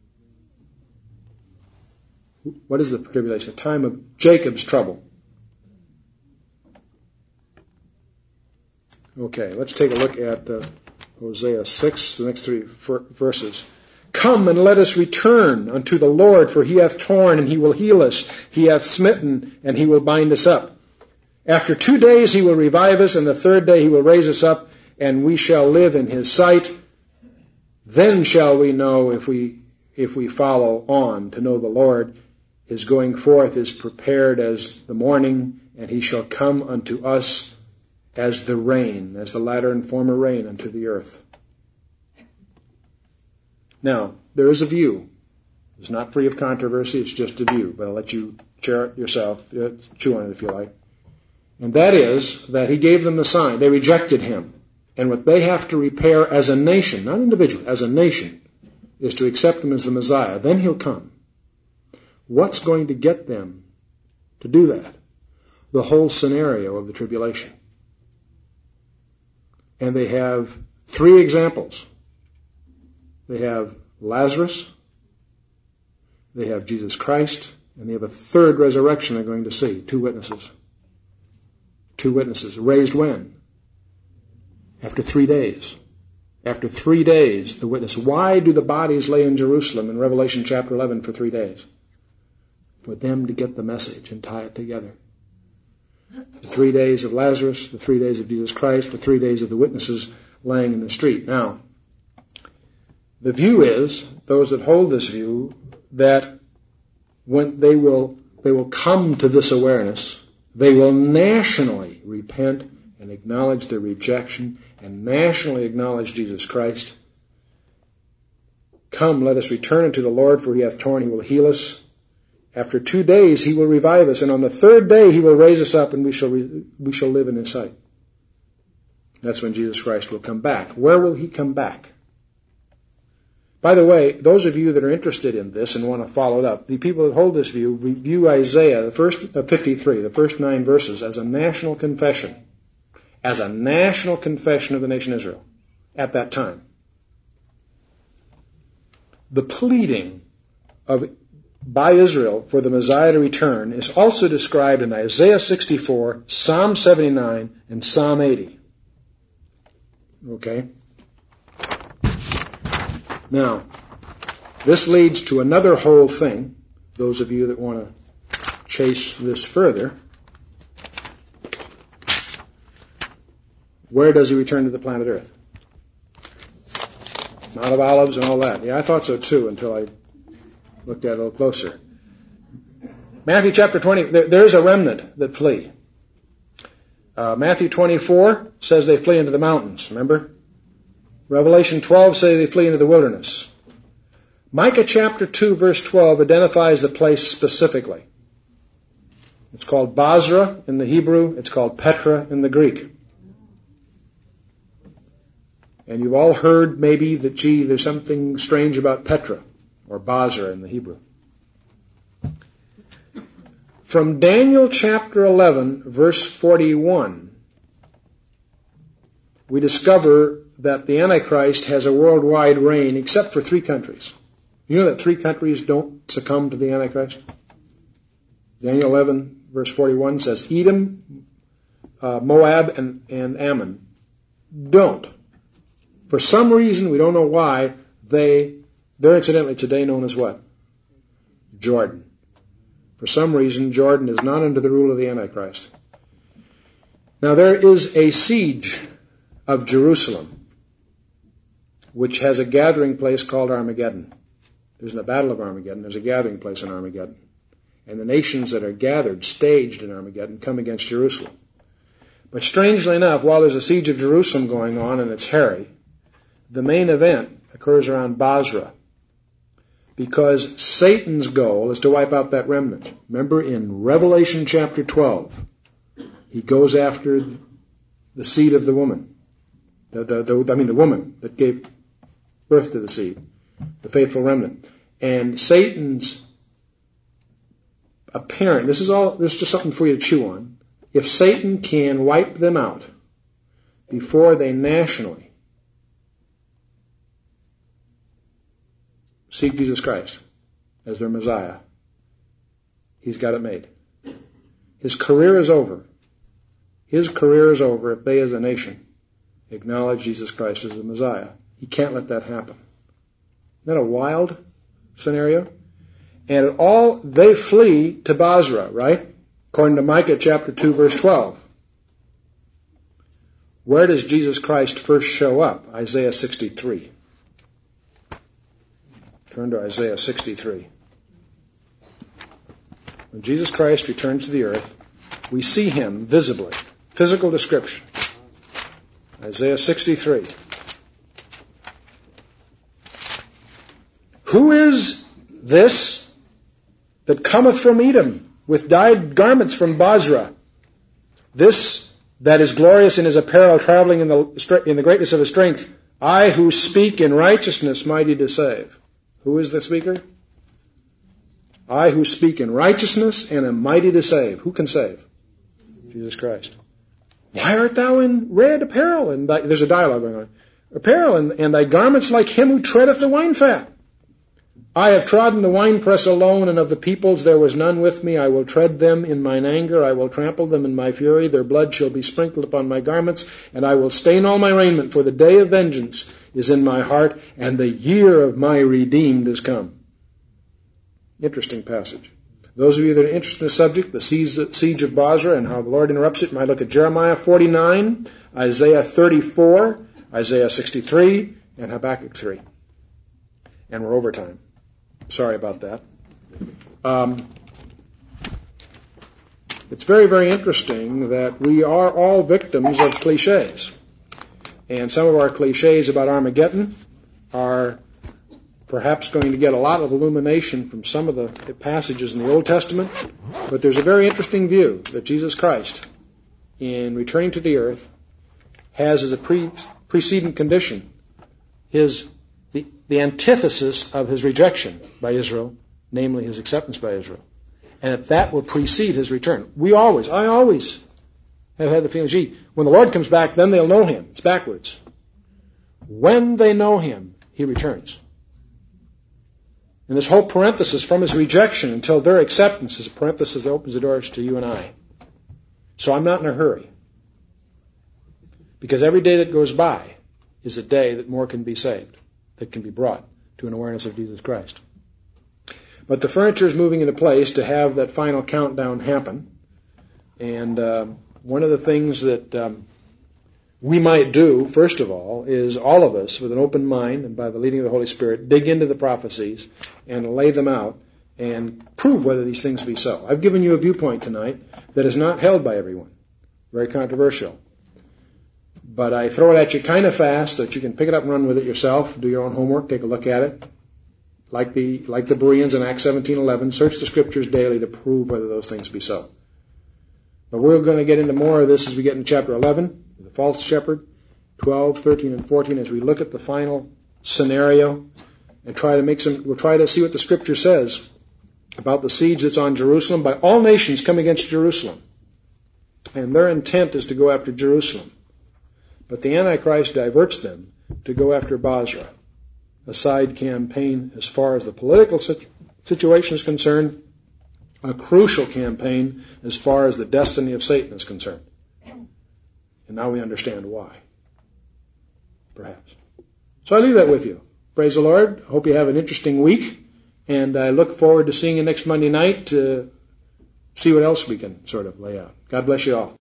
it. What is the tribulation? A time of Jacob's trouble. Okay, let's take a look at uh, Hosea six, the next three verses. Come and let us return unto the Lord, for he hath torn and he will heal us. He hath smitten and he will bind us up. After two days he will revive us, and the third day he will raise us up, and we shall live in his sight. Then shall we know if we if we follow on to know the Lord. His going forth is prepared as the morning, and he shall come unto us as the rain, as the latter and former rain unto the earth. Now, there is a view. It's not free of controversy, it's just a view, but I'll let you share it yourself, chew on it if you like. And that is that he gave them the sign. They rejected him. And what they have to repair as a nation, not individually, as a nation, is to accept him as the Messiah. Then he'll come. What's going to get them to do that? The whole scenario of the tribulation. And they have three examples. They have Lazarus, they have Jesus Christ, and they have a third resurrection they're going to see. Two witnesses. Two witnesses. Raised when? After three days. After three days, the witness. Why do the bodies lay in Jerusalem in Revelation chapter eleven for three days? For them to get the message and tie it together. The three days of Lazarus, the three days of Jesus Christ, the three days of the witnesses laying in the street. Now, the view is, those that hold this view, that when they will they will come to this awareness, they will nationally repent and acknowledge their rejection and nationally acknowledge Jesus Christ, Come, let us return unto the Lord, for he hath torn, he will heal us. After two days he will revive us, and on the third day he will raise us up, and we shall re- we shall live in his sight. That's when Jesus Christ will come back. Where will he come back? By the way, those of you that are interested in this and want to follow it up, the people that hold this view view Isaiah, the first uh, fifty-three, the first nine verses, as a national confession, as a national confession of the nation Israel at that time. The pleading of by Israel for the Messiah to return is also described in Isaiah sixty-four, Psalm seventy-nine, and Psalm eighty. Okay? Now, this leads to another whole thing, those of you that want to chase this further. Where does he return to the planet Earth? Mount of Olives and all that. Yeah, I thought so too until I looked at it a little closer. Matthew chapter twenty, there, there's a remnant that flee. Uh, Matthew twenty-four says they flee into the mountains, remember? Revelation twelve says they flee into the wilderness. Micah chapter two verse twelve identifies the place specifically. It's called Basra in the Hebrew. It's called Petra in the Greek. And you've all heard maybe that, gee, there's something strange about Petra or Basra in the Hebrew. From Daniel chapter eleven verse forty-one, we discover that the Antichrist has a worldwide reign except for three countries. You know that three countries don't succumb to the Antichrist? Daniel eleven verse forty-one says Edom, uh, Moab, and, and Ammon don't. For some reason, we don't know why, they, they're incidentally today known as what? Jordan. For some reason, Jordan is not under the rule of the Antichrist. Now, there is a siege of Jerusalem, which has a gathering place called Armageddon. There's a battle of Armageddon. There's a gathering place in Armageddon. And the nations that are gathered, staged in Armageddon, come against Jerusalem. But strangely enough, while there's a siege of Jerusalem going on, and it's hairy, the main event occurs around Basra, because Satan's goal is to wipe out that remnant. Remember in Revelation chapter twelve, he goes after the seed of the woman. The, the, the, I mean the woman that gave birth to the seed, the faithful remnant. And Satan's apparent, this is all, this is just something for you to chew on. If Satan can wipe them out before they nationally seek Jesus Christ as their Messiah, he's got it made. His career is over. His career is over if they as a nation acknowledge Jesus Christ as the Messiah. He can't let that happen. Isn't that a wild scenario? And all, they flee to Basra, right? According to Micah chapter two verse twelve. Where does Jesus Christ first show up? Isaiah sixty-three. Turn to Isaiah sixty-three. When Jesus Christ returns to the earth, we see him visibly. Physical description. Isaiah sixty-three. Who is this that cometh from Edom with dyed garments from Basra? This that is glorious in his apparel, traveling in the, in the greatness of his strength. I who speak in righteousness, mighty to save. Who is the speaker? I who speak in righteousness and am mighty to save. Who can save? Jesus Christ. Why art thou in red apparel? And thy, there's a dialogue going on. Apparel and, and thy garments like him who treadeth the wine fat. I have trodden the winepress alone, and of the peoples there was none with me. I will tread them in mine anger. I will trample them in my fury. Their blood shall be sprinkled upon my garments, and I will stain all my raiment, for the day of vengeance is in my heart, and the year of my redeemed is come. Interesting passage. Those of you that are interested in the subject, the siege of Basra and how the Lord interrupts it, might look at Jeremiah forty-nine, Isaiah thirty-four, Isaiah sixty-three, and Habakkuk three. And we're over time. Sorry about that. Um, it's very, very interesting that we are all victims of cliches. And some of our cliches about Armageddon are perhaps going to get a lot of illumination from some of the passages in the Old Testament, but there's a very interesting view that Jesus Christ, in returning to the earth, has as a pre- precedent condition his the, the antithesis of his rejection by Israel, namely his acceptance by Israel. And that that will precede his return. We always, I always have had the feeling, gee, when the Lord comes back, then they'll know him. It's backwards. When they know him, he returns. And this whole parenthesis from his rejection until their acceptance is a parenthesis that opens the doors to you and I. So I'm not in a hurry. Because every day that goes by is a day that more can be saved, that can be brought to an awareness of Jesus Christ. But the furniture is moving into place to have that final countdown happen. And uh, one of the things that um, we might do, first of all, is all of us, with an open mind and by the leading of the Holy Spirit, dig into the prophecies and lay them out and prove whether these things be so. I've given you a viewpoint tonight that is not held by everyone. Very controversial. But I throw it at you kind of fast so that you can pick it up and run with it yourself, do your own homework, take a look at it. Like the like the Bereans in Acts seventeen eleven, search the Scriptures daily to prove whether those things be so. But we're going to get into more of this as we get into chapter eleven, the false shepherd, twelve, thirteen, and fourteen, as we look at the final scenario and try to make some. We'll try to see what the Scripture says about the siege that's on Jerusalem by all nations come against Jerusalem, and their intent is to go after Jerusalem, but the Antichrist diverts them to go after Basra. A side campaign as far as the political situation is concerned, a crucial campaign as far as the destiny of Satan is concerned. And now we understand why. Perhaps. So I leave that with you. Praise the Lord. Hope you have an interesting week. And I look forward to seeing you next Monday night to see what else we can sort of lay out. God bless you all.